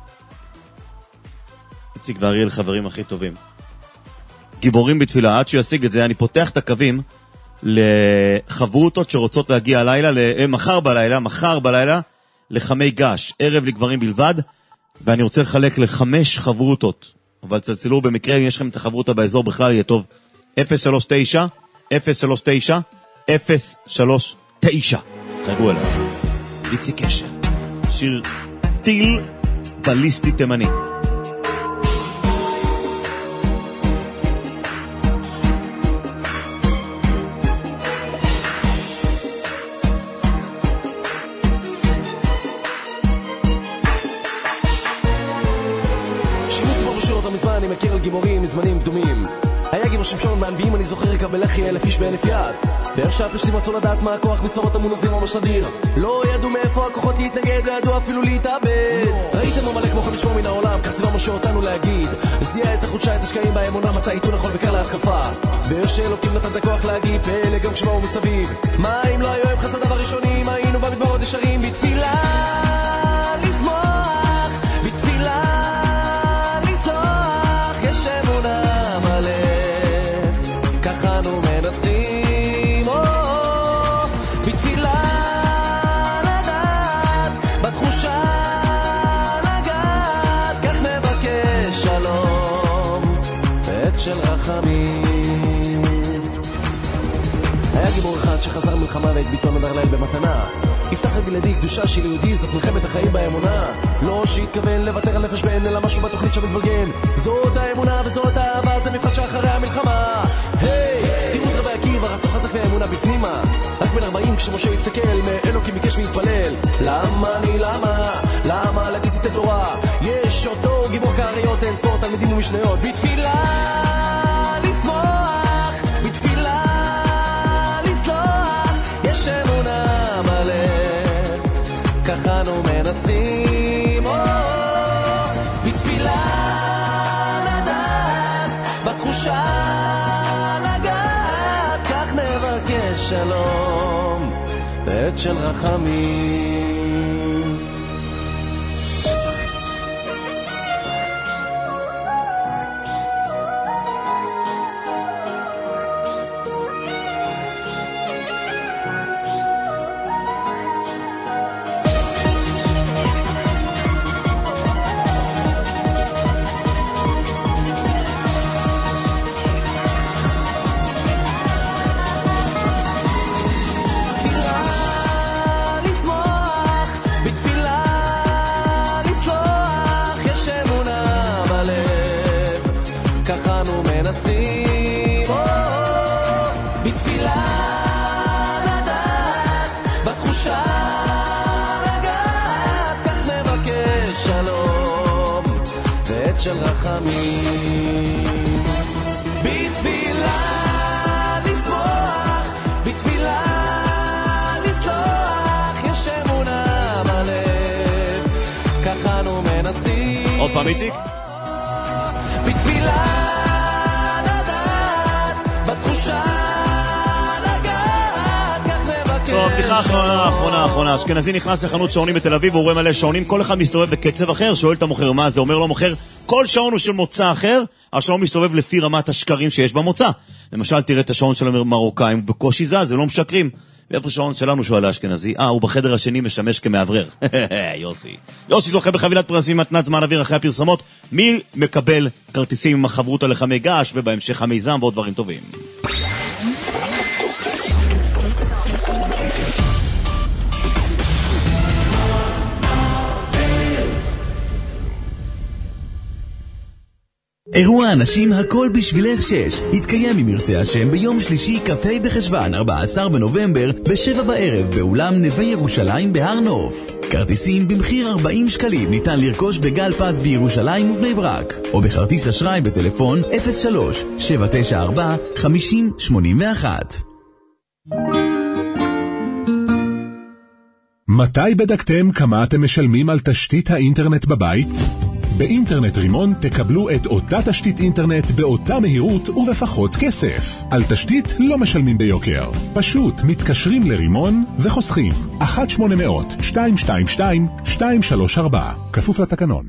איציק ואריאל חברים הכי טובים. גיבורים בתפילה, עד שישיג את זה, אני פותח את הקווים לחברותות שרוצות להגיע הלילה, מחר בלילה, מחר בלילה, לחמי גש, ערב לגברים בלבד, ואני רוצה לחלק לחמש חברותות, אבל צלצלו במקרה, אם יש לכם את החברותה באזור בכלל, יהיה טוב. אפס שלוש תשע, אפס שלוש תשע, אפס שלוש תשע. חייגו אליו. איציק אשל. שיר טיל בליסטי תימני. אני מכיר על גיבורים מזמנים קדומים. היה גיבור שמשון מהנביאים, אני זוכר רקב מלאכי אלף איש באלף יד. ואיך שהפשלים רצו לדעת מה הכוח מסורות המונזים ממש נדיר. לא ידעו מאיפה הכוחות להתנגד, לא ידעו אפילו להתאבד. ראיתם ממלא כמו חמישמור מן העולם, כך ציווה משה אותנו להגיד. זיהה את החודשה, את השקעים באמונה, מצא עיתון הכל וקר להתקפה. ואיך שאלוקים נתן את הכוח להגיד, פלא גם כשמעו מסביב. מה אם לא היו הם חסד דבר ראשונים, היינו במדברות ישרים בתפילה לזמוח, בתפילה של רחמים. היה גיבור אחד שחזר מלחמה ואת ביתו נדר ליל במתנה. יפתח בלעדי קדושה של יהודי, זאת מלחמת החיים באמונה. לא שהתכוון לוותר על נפש בן, אלא משהו בתוכנית שמתברגן. זאת האמונה וזאת האהבה, זה מבחן שאחרי המלחמה. היי, תראו את רבי עקיבא, רצו חזק והאמונה בפנימה. רק בן ארבעים כשמשה הסתכל, מאלוקים ביקש להתפלל. למה אני, למה? למה לגיתי את התורה? יש אותו גיבור כאריות, אין ספור תלמידים ומשניות. בתפילה לסמוך, בתפילה לסלוח, יש אמונה מלא, ככה אנו מנצחים. בתפילה לדעת, בתחושה לגעת, כך נבקש שלום בעת של רחמים. של רחמים. בתפילה לסמוך, בתפילה לסלוח, יש אמונה בלב, ככה אנו מנצחים. עוד פעם איציק? בתפילה לדעת, בתחושה לגעת, כך מבקש. טוב, בדיחה אחרונה, אחרונה, אחרונה. אשכנזי נכנס לחנות שעונים בתל אביב, הוא רואה מלא שעונים, כל אחד מסתובב בקצב אחר, שואל את המוכר מה זה, אומר לו מוכר, כל שעון הוא של מוצא אחר, השעון מסתובב לפי רמת השקרים שיש במוצא. למשל, תראה את השעון של המרוקאים, הוא בקושי זז, הם לא משקרים. ואיפה השעון שלנו, שואל האשכנזי? אה, הוא בחדר השני משמש כמעברר. יוסי. יוסי זוכה בחבילת פרסים מתנת זמן אוויר אחרי הפרסמות. מי מקבל כרטיסים עם החברותא לחמי געש, ובהמשך המיזם ועוד דברים טובים. אירוע אנשים הכל בשבילך שש יתקיים אם ירצה השם ביום שלישי כ"ה בחשוון ארבעה עשר בנובמבר בשבע בערב באולם נווה ירושלים בהר נוף. כרטיסים במחיר ארבעים שקלים ניתן לרכוש בגל פז בירושלים ובני ברק או בכרטיס אשראי בטלפון אפס שלוש שבע תשע ארבע חמש אפס שמונה אחת. מתי בדקתם כמה אתם משלמים על תשתית האינטרנט בבית? באינטרנט רימון תקבלו את אותה תשתית אינטרנט באותה מהירות ובפחות כסף. על תשתית לא משלמים ביוקר. פשוט מתקשרים לרימון וחוסכים. אחת שמונה אפס אפס שתיים שתיים שתיים שתיים שלוש ארבע. כפוף לתקנון.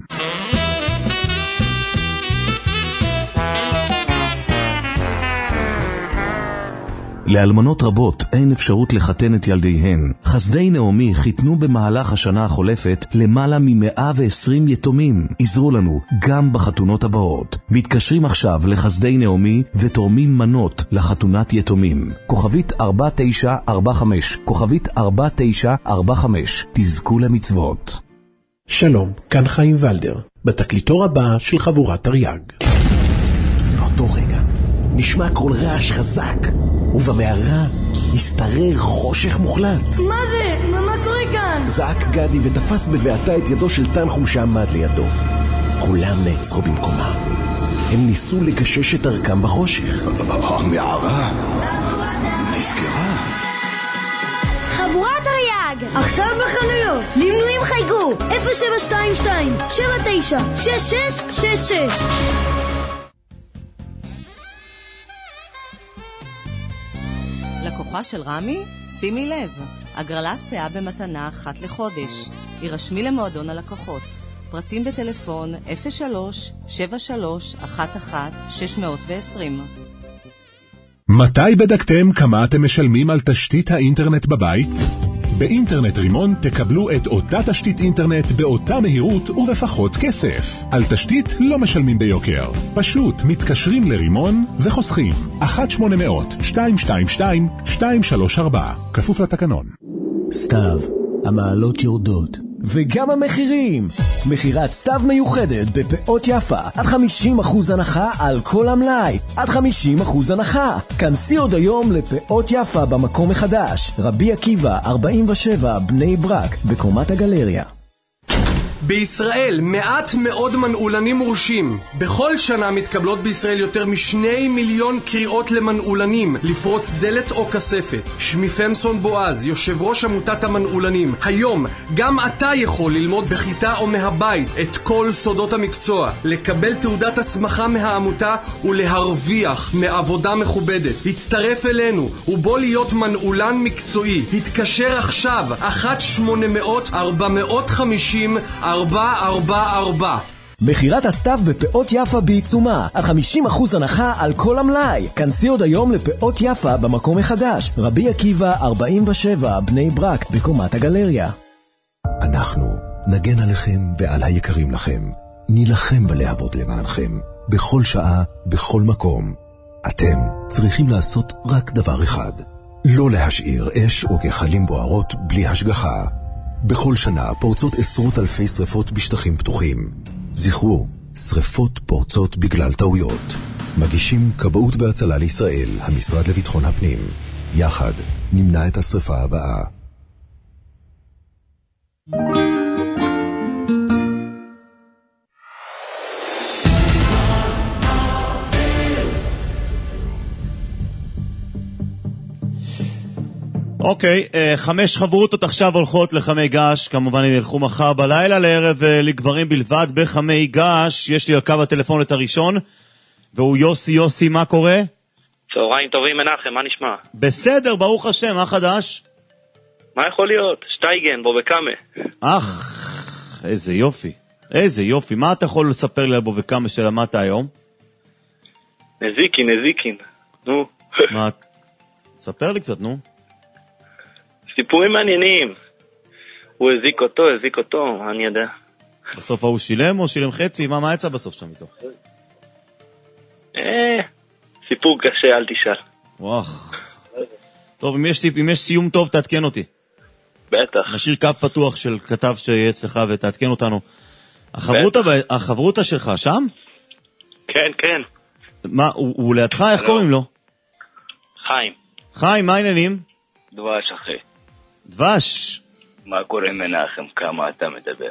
לאלמנות רבות אין אפשרות לחתן את ילדיהן. חסדי נעמי חיתנו במהלך השנה החולפת למעלה מ-מאה ועשרים יתומים. עזרו לנו גם בחתונות הבאות. מתקשרים עכשיו לחסדי נעמי ותורמים מנות לחתונת יתומים. כוכבית ארבע תשע ארבע חמש, כוכבית ארבע תשע ארבע חמש. תזכו למצוות. שלום, כאן חיים ולדר, בתקליטור הבא של חבורת תרי"ג. באותו רגע נשמע כל רעש חזק, ובמערה הסתרר חושך מוחלט. מה זה? מה קורה כאן? זעק גדי ותפס בבעתה את ידו של תנחום שעמד לידו. כולם נעצרו במקומם. הם ניסו לגשש את דרכם בחושך. המערה נסגרה. חבורת תרי"ג עכשיו בחנויות. למנויים חייגו אפס שבע שתיים שתיים שבע תשע שש שש שש שש. לקוחה של רמי? שימי לב, הגרלת פאה במתנה אחת לחודש. הירשמי למועדון הלקוחות. פרטים בטלפון אפס שלוש שבע שלוש אחת אחת שש עשרים. מתי בדקתם כמה אתם משלמים על תשתית האינטרנט בבית? באינטרנט רימון תקבלו את אותה תשתית אינטרנט באותה מהירות ובפחות כסף. על תשתית לא משלמים ביוקר. פשוט מתקשרים לרימון וחוסכים. אחת שמונה אפס אפס שתיים שתיים שתיים שתיים שלוש ארבע. כפוף לתקנון. סתיו, המעלות יורדות. וגם המחירים. מחירת סתיו מיוחדת בפאות יפה. עד חמישים אחוז הנחה על כל המלאי. עד חמישים אחוז הנחה. כנסי עוד היום לפאות יפה במקום החדש. רבי עקיבא ארבעים ושבע בני ברק בקומת הגלריה. בישראל מעט מאוד מנעולנים מורשים. בכל שנה מתקבלות בישראל יותר משני מיליון קריאות למנעולנים לפרוץ דלת או כספת. שמי פמסון בועז, יושב ראש עמותת המנעולנים. היום גם אתה יכול ללמוד בכיתה או מהבית את כל סודות המקצוע, לקבל תעודת הסמכה מהעמותה ולהרוויח מעבודה מכובדת. הצטרף אלינו ובוא להיות מנעולן מקצועי. התקשר עכשיו אחת שמונה אפס אפס ארבע חמש אפס ארבע ארבע ארבע. מחירת הסתיו בפאות יפה בעיצומה, על חמישים אחוז הנחה על כל המלאי. כנסי עוד היום לפאות יפה במקום החדש. רבי עקיבא ארבעים ושבע בני ברק בקומת הגלריה. אנחנו נגן עליכם ועל היקרים לכם. נילחם בלהבות למענכם. בכל שעה, בכל מקום. אתם צריכים לעשות רק דבר אחד. לא להשאיר אש או גחלים בוערות בלי השגחה. בכל שנה פורצות עשרות אלפי שריפות בשטחים פתוחים. זכרו, שריפות פורצות בגלל טעויות. מגישים כבאות והצלה לישראל, המשרד לביטחון הפנים. יחד נמנע את השריפה הבאה. אוקיי, חמש חברותות עכשיו הולכות לחמי געש, כמובן הם ילכו מחר בלילה לערב לגברים בלבד בחמי געש. יש לי על קו הטלפון את הראשון, והוא יוסי. יוסי, מה קורה? צהריים טובים מנחם, מה נשמע? בסדר, ברוך השם, מה חדש? מה יכול להיות? שטייגן, בו וקמה. אך, איזה יופי, איזה יופי. מה אתה יכול לספר לי על בו וקמה שלמדת היום? נזיקין, נזיקין, נו. מה? ספר לי קצת, נו. סיפורים מעניינים. הוא הזיק אותו, הזיק אותו, אני יודע. בסוף הוא שילם או שילם חצי? מה, מה יצא בסוף שם איתו? אה, סיפור קשה, אל תשאל. וואח. טוב, אם יש, אם יש סיום טוב, תעדכן אותי. בטח. נשאיר קו פתוח של כתב שיהיה אצלך ותעדכן אותנו. החברותה, החברותה שלך שם? כן, כן. מה, הוא, הוא לידך? איך קוראים לו? חיים. חיים, מה העניינים? דבש, אחי. דבש. מה קורה מנחם? כמה אתה מדבר?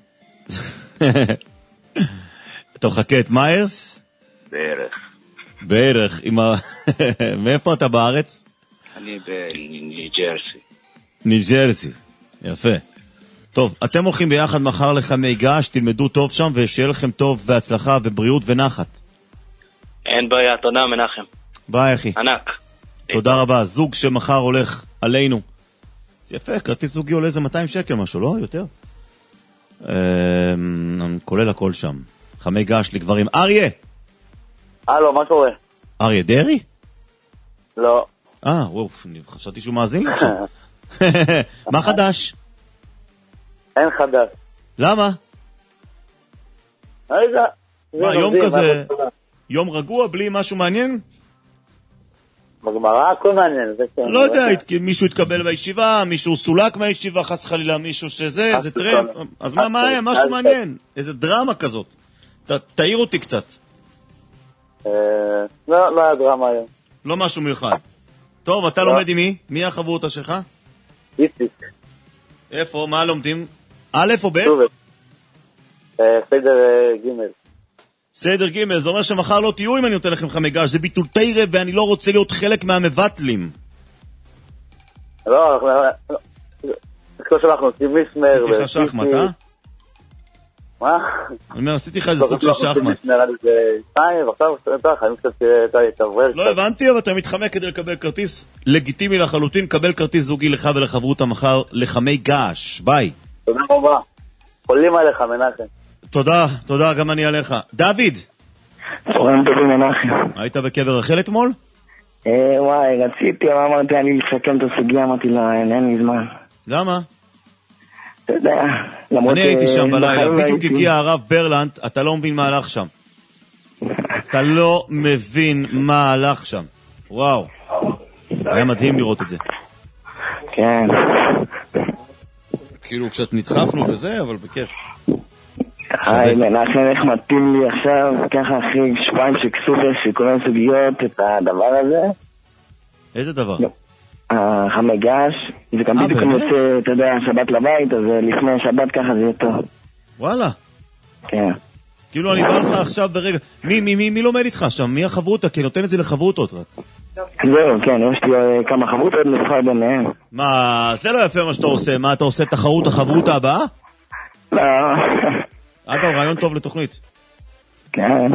אתה חכה את מיירס? בערך. בערך. ה... מאיפה אתה בארץ? אני בניו ג'רסי. ניו ג'רסי. יפה. טוב, אתם הולכים ביחד מחר לחמי געש, תלמדו טוב שם ושיהיה לכם טוב והצלחה ובריאות ונחת. אין בעיה, תודה מנחם. ביי אחי. ענק. תודה רבה. זוג שמחר הולך עלינו. זה יפה, כרטיס זוגי עולה איזה מאתיים שקל משהו, לא? יותר. כולל הכל שם. חמי געש לגברים. אריה! הלו, מה קורה? אריה דרי? לא. אה, וואו, חשבתי שהוא מאזין לי עכשיו. מה חדש? אין חדש. למה? רגע. מה, יום כזה, יום רגוע בלי משהו מעניין? בגמרא הכל מעניין. לא יודע, מישהו התקבל בישיבה, מישהו סולק מהישיבה, חס חלילה, מישהו שזה, איזה טרמפ. אז מה, מה היה? משהו מעניין. איזה דרמה כזאת. תעיר אותי קצת. לא, לא היה דרמה היום. לא משהו מיוחד. טוב, אתה לומד עם מי? מי החברותה שלך? איציק. איפה? מה לומדים? א' או ב'? סדר ג'. סדר ג', זה אומר שמחר לא תהיו אם אני נותן לכם חמי געש, זה ביטול תירב ואני לא רוצה להיות חלק מהמבטלים. לא, כמו שאנחנו עושים מסמר. עשיתי לך שחמט, אה? מה? אני אומר, עשיתי לך איזה סוג של שחמט. לא הבנתי, אבל אתה מתחמק כדי לקבל כרטיס לגיטימי לחלוטין, קבל כרטיס זוגי לך ולחברותה מחר לחמי געש. ביי. תודה רבה. חולים עליך, מנחם. תודה, תודה, גם אני עליך. דוד! צהריים טובים מנחם. היית בקבר רחל אתמול? וואי, רציתי, אבל אמרתי, אני לסכם את הסוגיה, אמרתי לה, אין לי זמן. למה? אתה יודע, אני הייתי שם בלילה, בדיוק הגיע הרב ברלנד, אתה לא מבין מה הלך שם. אתה לא מבין מה הלך שם. וואו. היה מדהים לראות את זה. כן. כאילו קצת נדחפנו בזה, אבל בכיף. היי, מנחם, איך מתאים לי עכשיו, ככה אחרי שבועיים שכסופר שכולם סוגיות את הדבר הזה? איזה דבר? חמי געש, זה גם בדיוק אני יוצא, אתה יודע, שבת לבית, אז לפני שבת ככה זה יהיה טוב. וואלה. כן. כאילו אני בא לך עכשיו ברגע, מי, מי, מי, מי לומד איתך שם? מי החברותה? כי נותן את זה לחברותות רק. זהו, כן, יש לי כמה חברותות, נבחר ביניהם. מה, זה לא יפה מה שאתה עושה, מה אתה עושה תחרות החברותה הבאה? לא. אגב, רעיון טוב לתוכנית. כן.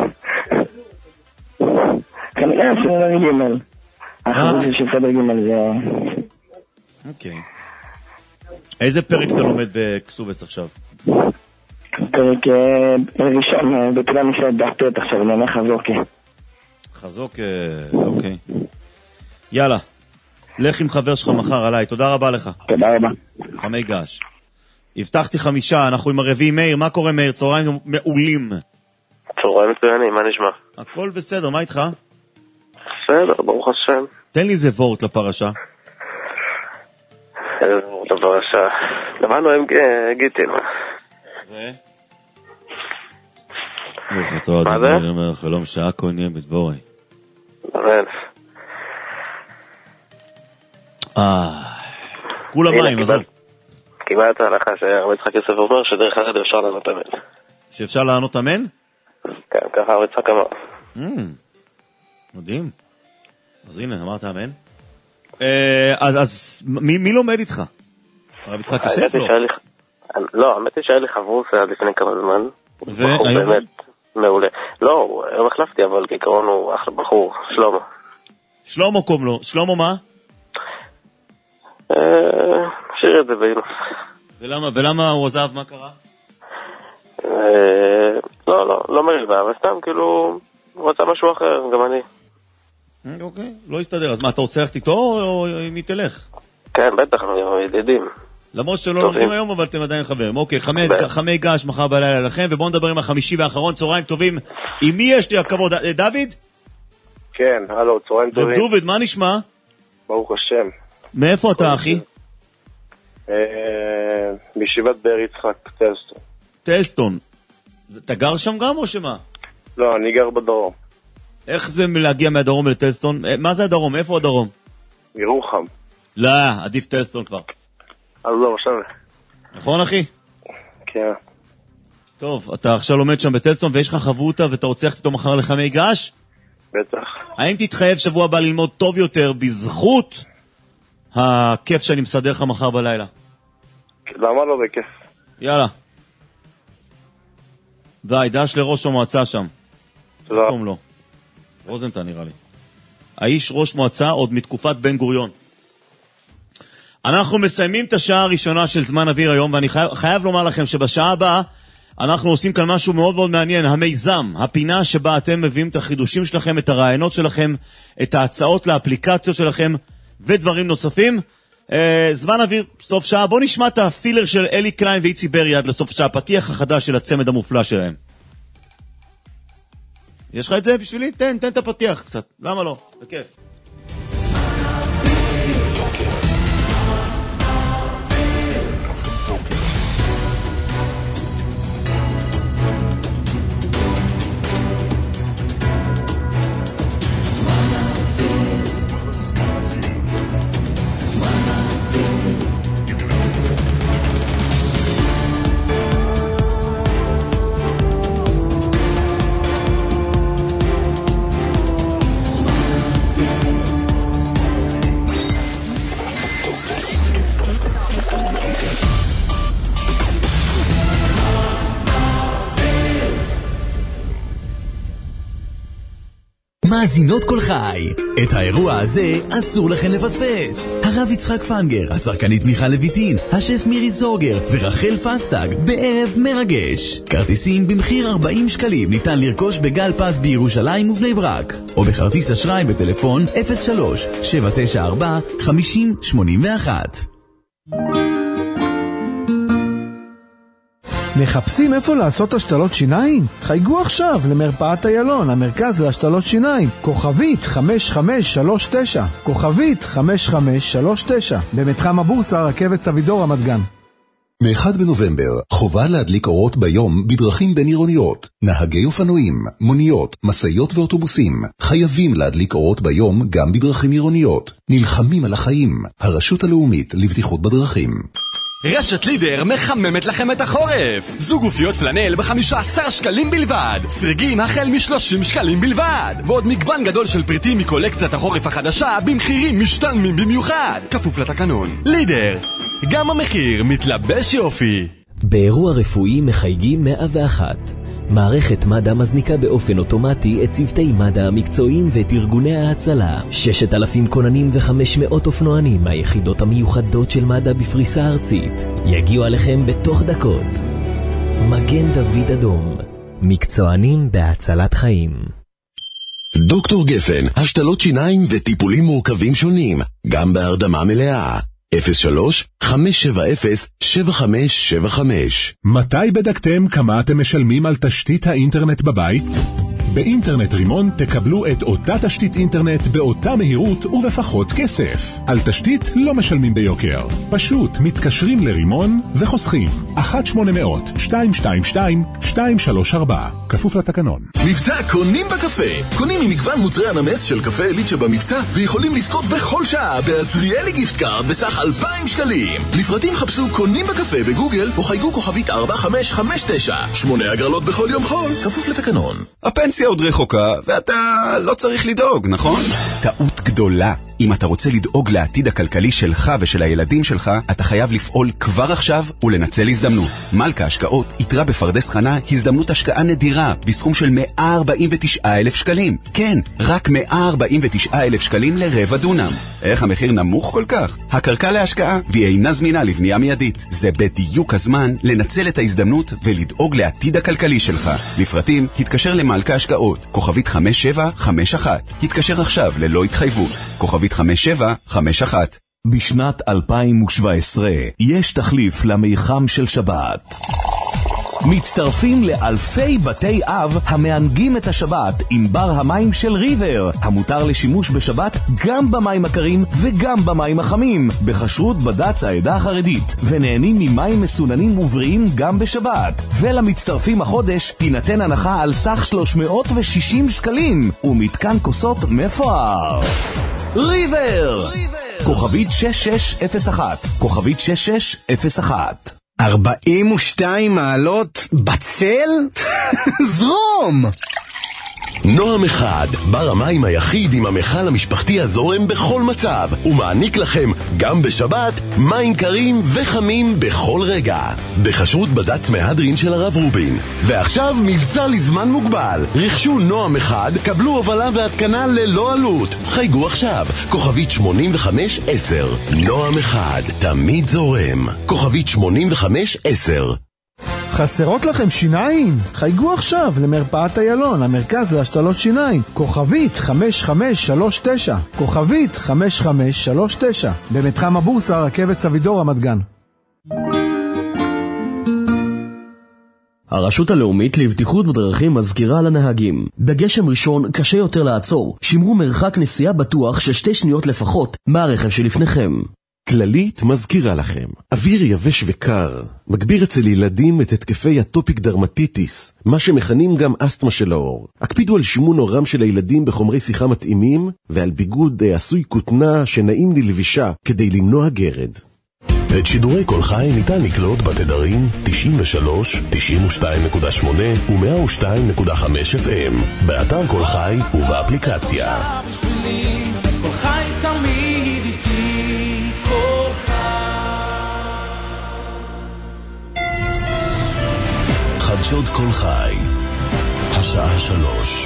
כנראה סדר ג' החברות של סדר ג' זה... אוקיי. איזה פרק אתה לומד בקסובס עכשיו? פרק ראשון, בתולה משלת דפת עכשיו, אני אומר חזוק. חזוק, אוקיי. יאללה, לך עם חבר שלך מחר עליי, תודה רבה לך. תודה רבה. חמי געש. הבטחתי חמישה, אנחנו עם הרביעי מאיר, מה קורה מאיר? צהריים מעולים. צהריים מצוינים, מה נשמע? הכל בסדר, מה איתך? בסדר, ברוך השם. תן לי איזה וורט לפרשה. איזה וורט לפרשה. למדנו הם גיטים. ו? ברוך אותו אדם, אני אומר, חלום שעה כה נהיה בדבורי. נראה. אה, כולה מים, עזוב. קיבלת ההלכה שהרב יצחק יוסף אומר שדרך אחת אפשר לענות אמן. שאפשר לענות אמן? כן, ככה הרב יצחק אמר. מדהים. אז הנה, אמרת אמן. אז מי לומד איתך? הרב יצחק יוסף לא? לא, האמת היא שהיה לי חברות עד לפני כמה זמן. מעולה. לא, היום החלפתי, אבל כעיקרון הוא אחלה בחור, שלמה. שלמה קום לו. שלמה מה? שיר את זה ואילו. ולמה, ולמה הוא עזב? מה קרה? לא, לא, לא מריבה, אבל סתם כאילו הוא רצה משהו אחר, גם אני. אוקיי, לא יסתדר. אז מה, אתה רוצה ללכת איתו או מי תלך? כן, בטח, אנחנו ידידים. למרות שאתם לא לומדים היום, אבל אתם עדיין חברים. אוקיי, חמי גש מחר בלילה לכם, ובואו נדבר עם החמישי והאחרון. צהריים טובים. עם מי יש לי הכבוד? דוד? כן, הלו, צהריים טובים. דוד, מה נשמע? ברוך השם. מאיפה אתה, אחי? מישיבת באר יצחק, טלסטון. טלסטון. אתה גר שם גם או שמה? לא, אני גר בדרום. איך זה להגיע מהדרום לטלסטון? מה זה הדרום? איפה הדרום? ירוחם. לא, עדיף טלסטון כבר. אז לא, שווה. נכון, אחי? כן. טוב, אתה עכשיו לומד שם בטלסטון ויש לך חברותה ואתה רוצה ללכת איתו מחר לחמי גש? בטח. האם תתחייב שבוע הבא ללמוד טוב יותר בזכות הכיף שאני מסדר לך מחר בלילה? למה לא בכיף? יאללה. ביי, דש לראש המועצה שם. תודה. תקום לו. רוזנטל נראה לי. האיש ראש מועצה עוד מתקופת בן גוריון. אנחנו מסיימים את השעה הראשונה של זמן אוויר היום, ואני חייב, חייב לומר לכם שבשעה הבאה אנחנו עושים כאן משהו מאוד מאוד מעניין, המיזם, הפינה שבה אתם מביאים את החידושים שלכם, את הרעיונות שלכם, את ההצעות לאפליקציות שלכם ודברים נוספים. אה, זמן אוויר, סוף שעה. בוא נשמע את הפילר של אלי קליין ואיצי ברי עד לסוף שעה, פתיח החדש של הצמד המופלא שלהם. יש לך את זה בשבילי? תן, תן את הפתיח קצת. למה לא? בכיף. מאזינות כל חי. את האירוע הזה אסור לכן לפספס. הרב יצחק פנגר, השחקנית מיכל לויטין, השף מירי זורגר ורחל פסטג בערב מרגש. כרטיסים במחיר ארבעים שקלים ניתן לרכוש בגל פס בירושלים ובני ברק, או בכרטיס אשראי בטלפון אפס שלוש שבע תשע ארבע חמש אפס שמונה אחת. מחפשים איפה לעשות השתלות שיניים? חייגו עכשיו למרפאת איילון, המרכז להשתלות שיניים, כוכבית חמש חמש שלוש תשע, כוכבית חמש חמש שלוש תשע, במתחם הבורסה, רכבת סבידור, רמת גן. מאחד בנובמבר, חובה להדליק אורות ביום בדרכים בין עירוניות. נהגי אופנועים, מוניות, מסעיות ואוטובוסים חייבים להדליק אורות ביום גם בדרכים עירוניות. נלחמים על החיים. הרשות הלאומית לבטיחות בדרכים. רשת לידר מחממת לכם את החורף. זוג גופיות פלנל ב-חמישה עשר שקלים בלבד. סרגים החל מ-שלושים שקלים בלבד. ועוד מגוון גדול של פריטים מקולקציית החורף החדשה במחירים משתלמים במיוחד. כפוף לתקנון. לידר, גם המחיר מתלבש יופי. באירוע רפואי מחייגים מאה ואחת. מערכת מד"א מזניקה באופן אוטומטי את צוותי מד"א המקצועיים ואת ארגוני ההצלה. ששת אלפים כוננים וחמש מאות אופנוענים מהיחידות המיוחדות של מד"א בפריסה ארצית יגיעו עליכם בתוך דקות. מגן דוד אדום, מקצוענים בהצלת חיים. דוקטור גפן, השתלות שיניים וטיפולים מורכבים שונים, גם בהרדמה מלאה. אפס שלוש חמש שבע אפס שבע חמש שבע חמש. מתי בדקתם כמה אתם משלמים על תשתית האינטרנט בבית? באינטרנט רימון תקבלו את אותה תשתית אינטרנט באותה מהירות ובפחות כסף. על תשתית לא משלמים ביוקר. פשוט מתקשרים לרימון וחוסכים. אחת שמונה מאות שתיים שתיים שתיים שתיים שלוש ארבע. כפוף לתקנון. מבצע קונים בקפה. קונים ממגוון מוצרי הנמס של קפה אליט שבמבצע ויכולים לזכות בכל שעה בעזריאלי גיפט קארד בסך אלפיים שקלים. לפרטים חפשו קונים בקפה בגוגל או חייגו כוכבית ארבע חמש חמש תשע. שמונה הגרלות בכל יום חול. כפוף לתקנון. הפנסיה עוד רחוקה, ואתה לא צריך לדאוג, נכון? טעות גדולה. אם אתה רוצה לדאוג לעתיד הכלכלי שלך ושל הילדים שלך, אתה חייב לפעול כבר עכשיו ולנצל הזדמנות. מלכה השקעות יתרה בפרדס חנה הזדמנות השקעה נדירה בסכום של מאה ארבעים ותשעה אלף שקלים. כן, רק מאה ארבעים ותשעה אלף שקלים לרבע דונם. איך המחיר נמוך כל כך? הקרקע להשקעה והיא אינה זמינה לבנייה מיידית. זה בדיוק הזמן לנצל את ההזדמנות ולדאוג לעתיד הכלכלי שלך. לפרטים, התקשר למלכה השקעות, כוכבית חמש שבע חמש אחת. התקשר עכשיו ללא התחייבות, כוכבית חמש שבע חמש אחת. בשנת אלפיים שבע עשרה יש תחליף למיחם של שבת. מצטרפים לאלפי בתי אב המענגים את השבת עם בר המים של ריבר, המותר לשימוש בשבת גם במים הקרים וגם במים החמים, בכשרות בד"ץ העדה החרדית, ונהנים ממים מסוננים ובריאים גם בשבת. ולמצטרפים החודש תינתן הנחה על סך שלוש מאות ושישים שקלים ומתקן כוסות מפואר. ריבר! כוכבית שש שש אפס אחת, כוכבית שש שש אפס אחת. ארבעים ושתיים מעלות בצל? זרום! נועם אחד, בר המים היחיד עם המכל המשפחתי הזורם בכל מצב, ומעניק לכם גם בשבת מים קרים וחמים בכל רגע, בכשרות בד"ץ מהדרין של הרב רובין. ועכשיו מבצע לזמן מוגבל, רכשו נועם אחד, קבלו הובלה והתקנה ללא עלות. חייגו עכשיו, כוכבית שמונים וחמש עשר. נועם אחד, תמיד זורם, כוכבית שמונים וחמש עשר. חסרות לכם שיניים? חייגו עכשיו למרפאת איילון, המרכז להשתלות שיניים, כוכבית חמש חמש שלוש תשע, כוכבית חמש חמש שלוש תשע, במתחם הבורסה, רכבת סבידור, רמת גן. הרשות הלאומית לבטיחות בדרכים מזכירה לנהגים. בגשם ראשון קשה יותר לעצור. שמרו מרחק נסיעה בטוח של שתי שניות לפחות מהרכב שלפניכם. כללית מזכירה לכם, אוויר יבש וקר מגביר אצל ילדים את התקפי הטופיק דרמטיטיס, מה שמכנים גם אסתמה של האור. הקפידו על שימון אורם של הילדים בחומרי שיחה מתאימים ועל ביגוד עשוי כותנה שנעים ללבישה כדי למנוע גרד. את שידורי כל חי ניתן לקלוט בתדרים תשעים ושלוש, תשעים ושתיים נקודה שמונה ו-מאה ושתיים נקודה חמש אף אם, באתר כל חי ובאפליקציה. כל חי תמיד איתי, כל חי. חדשות כל חי, השעה שלוש.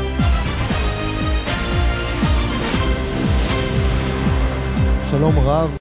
שלום רב.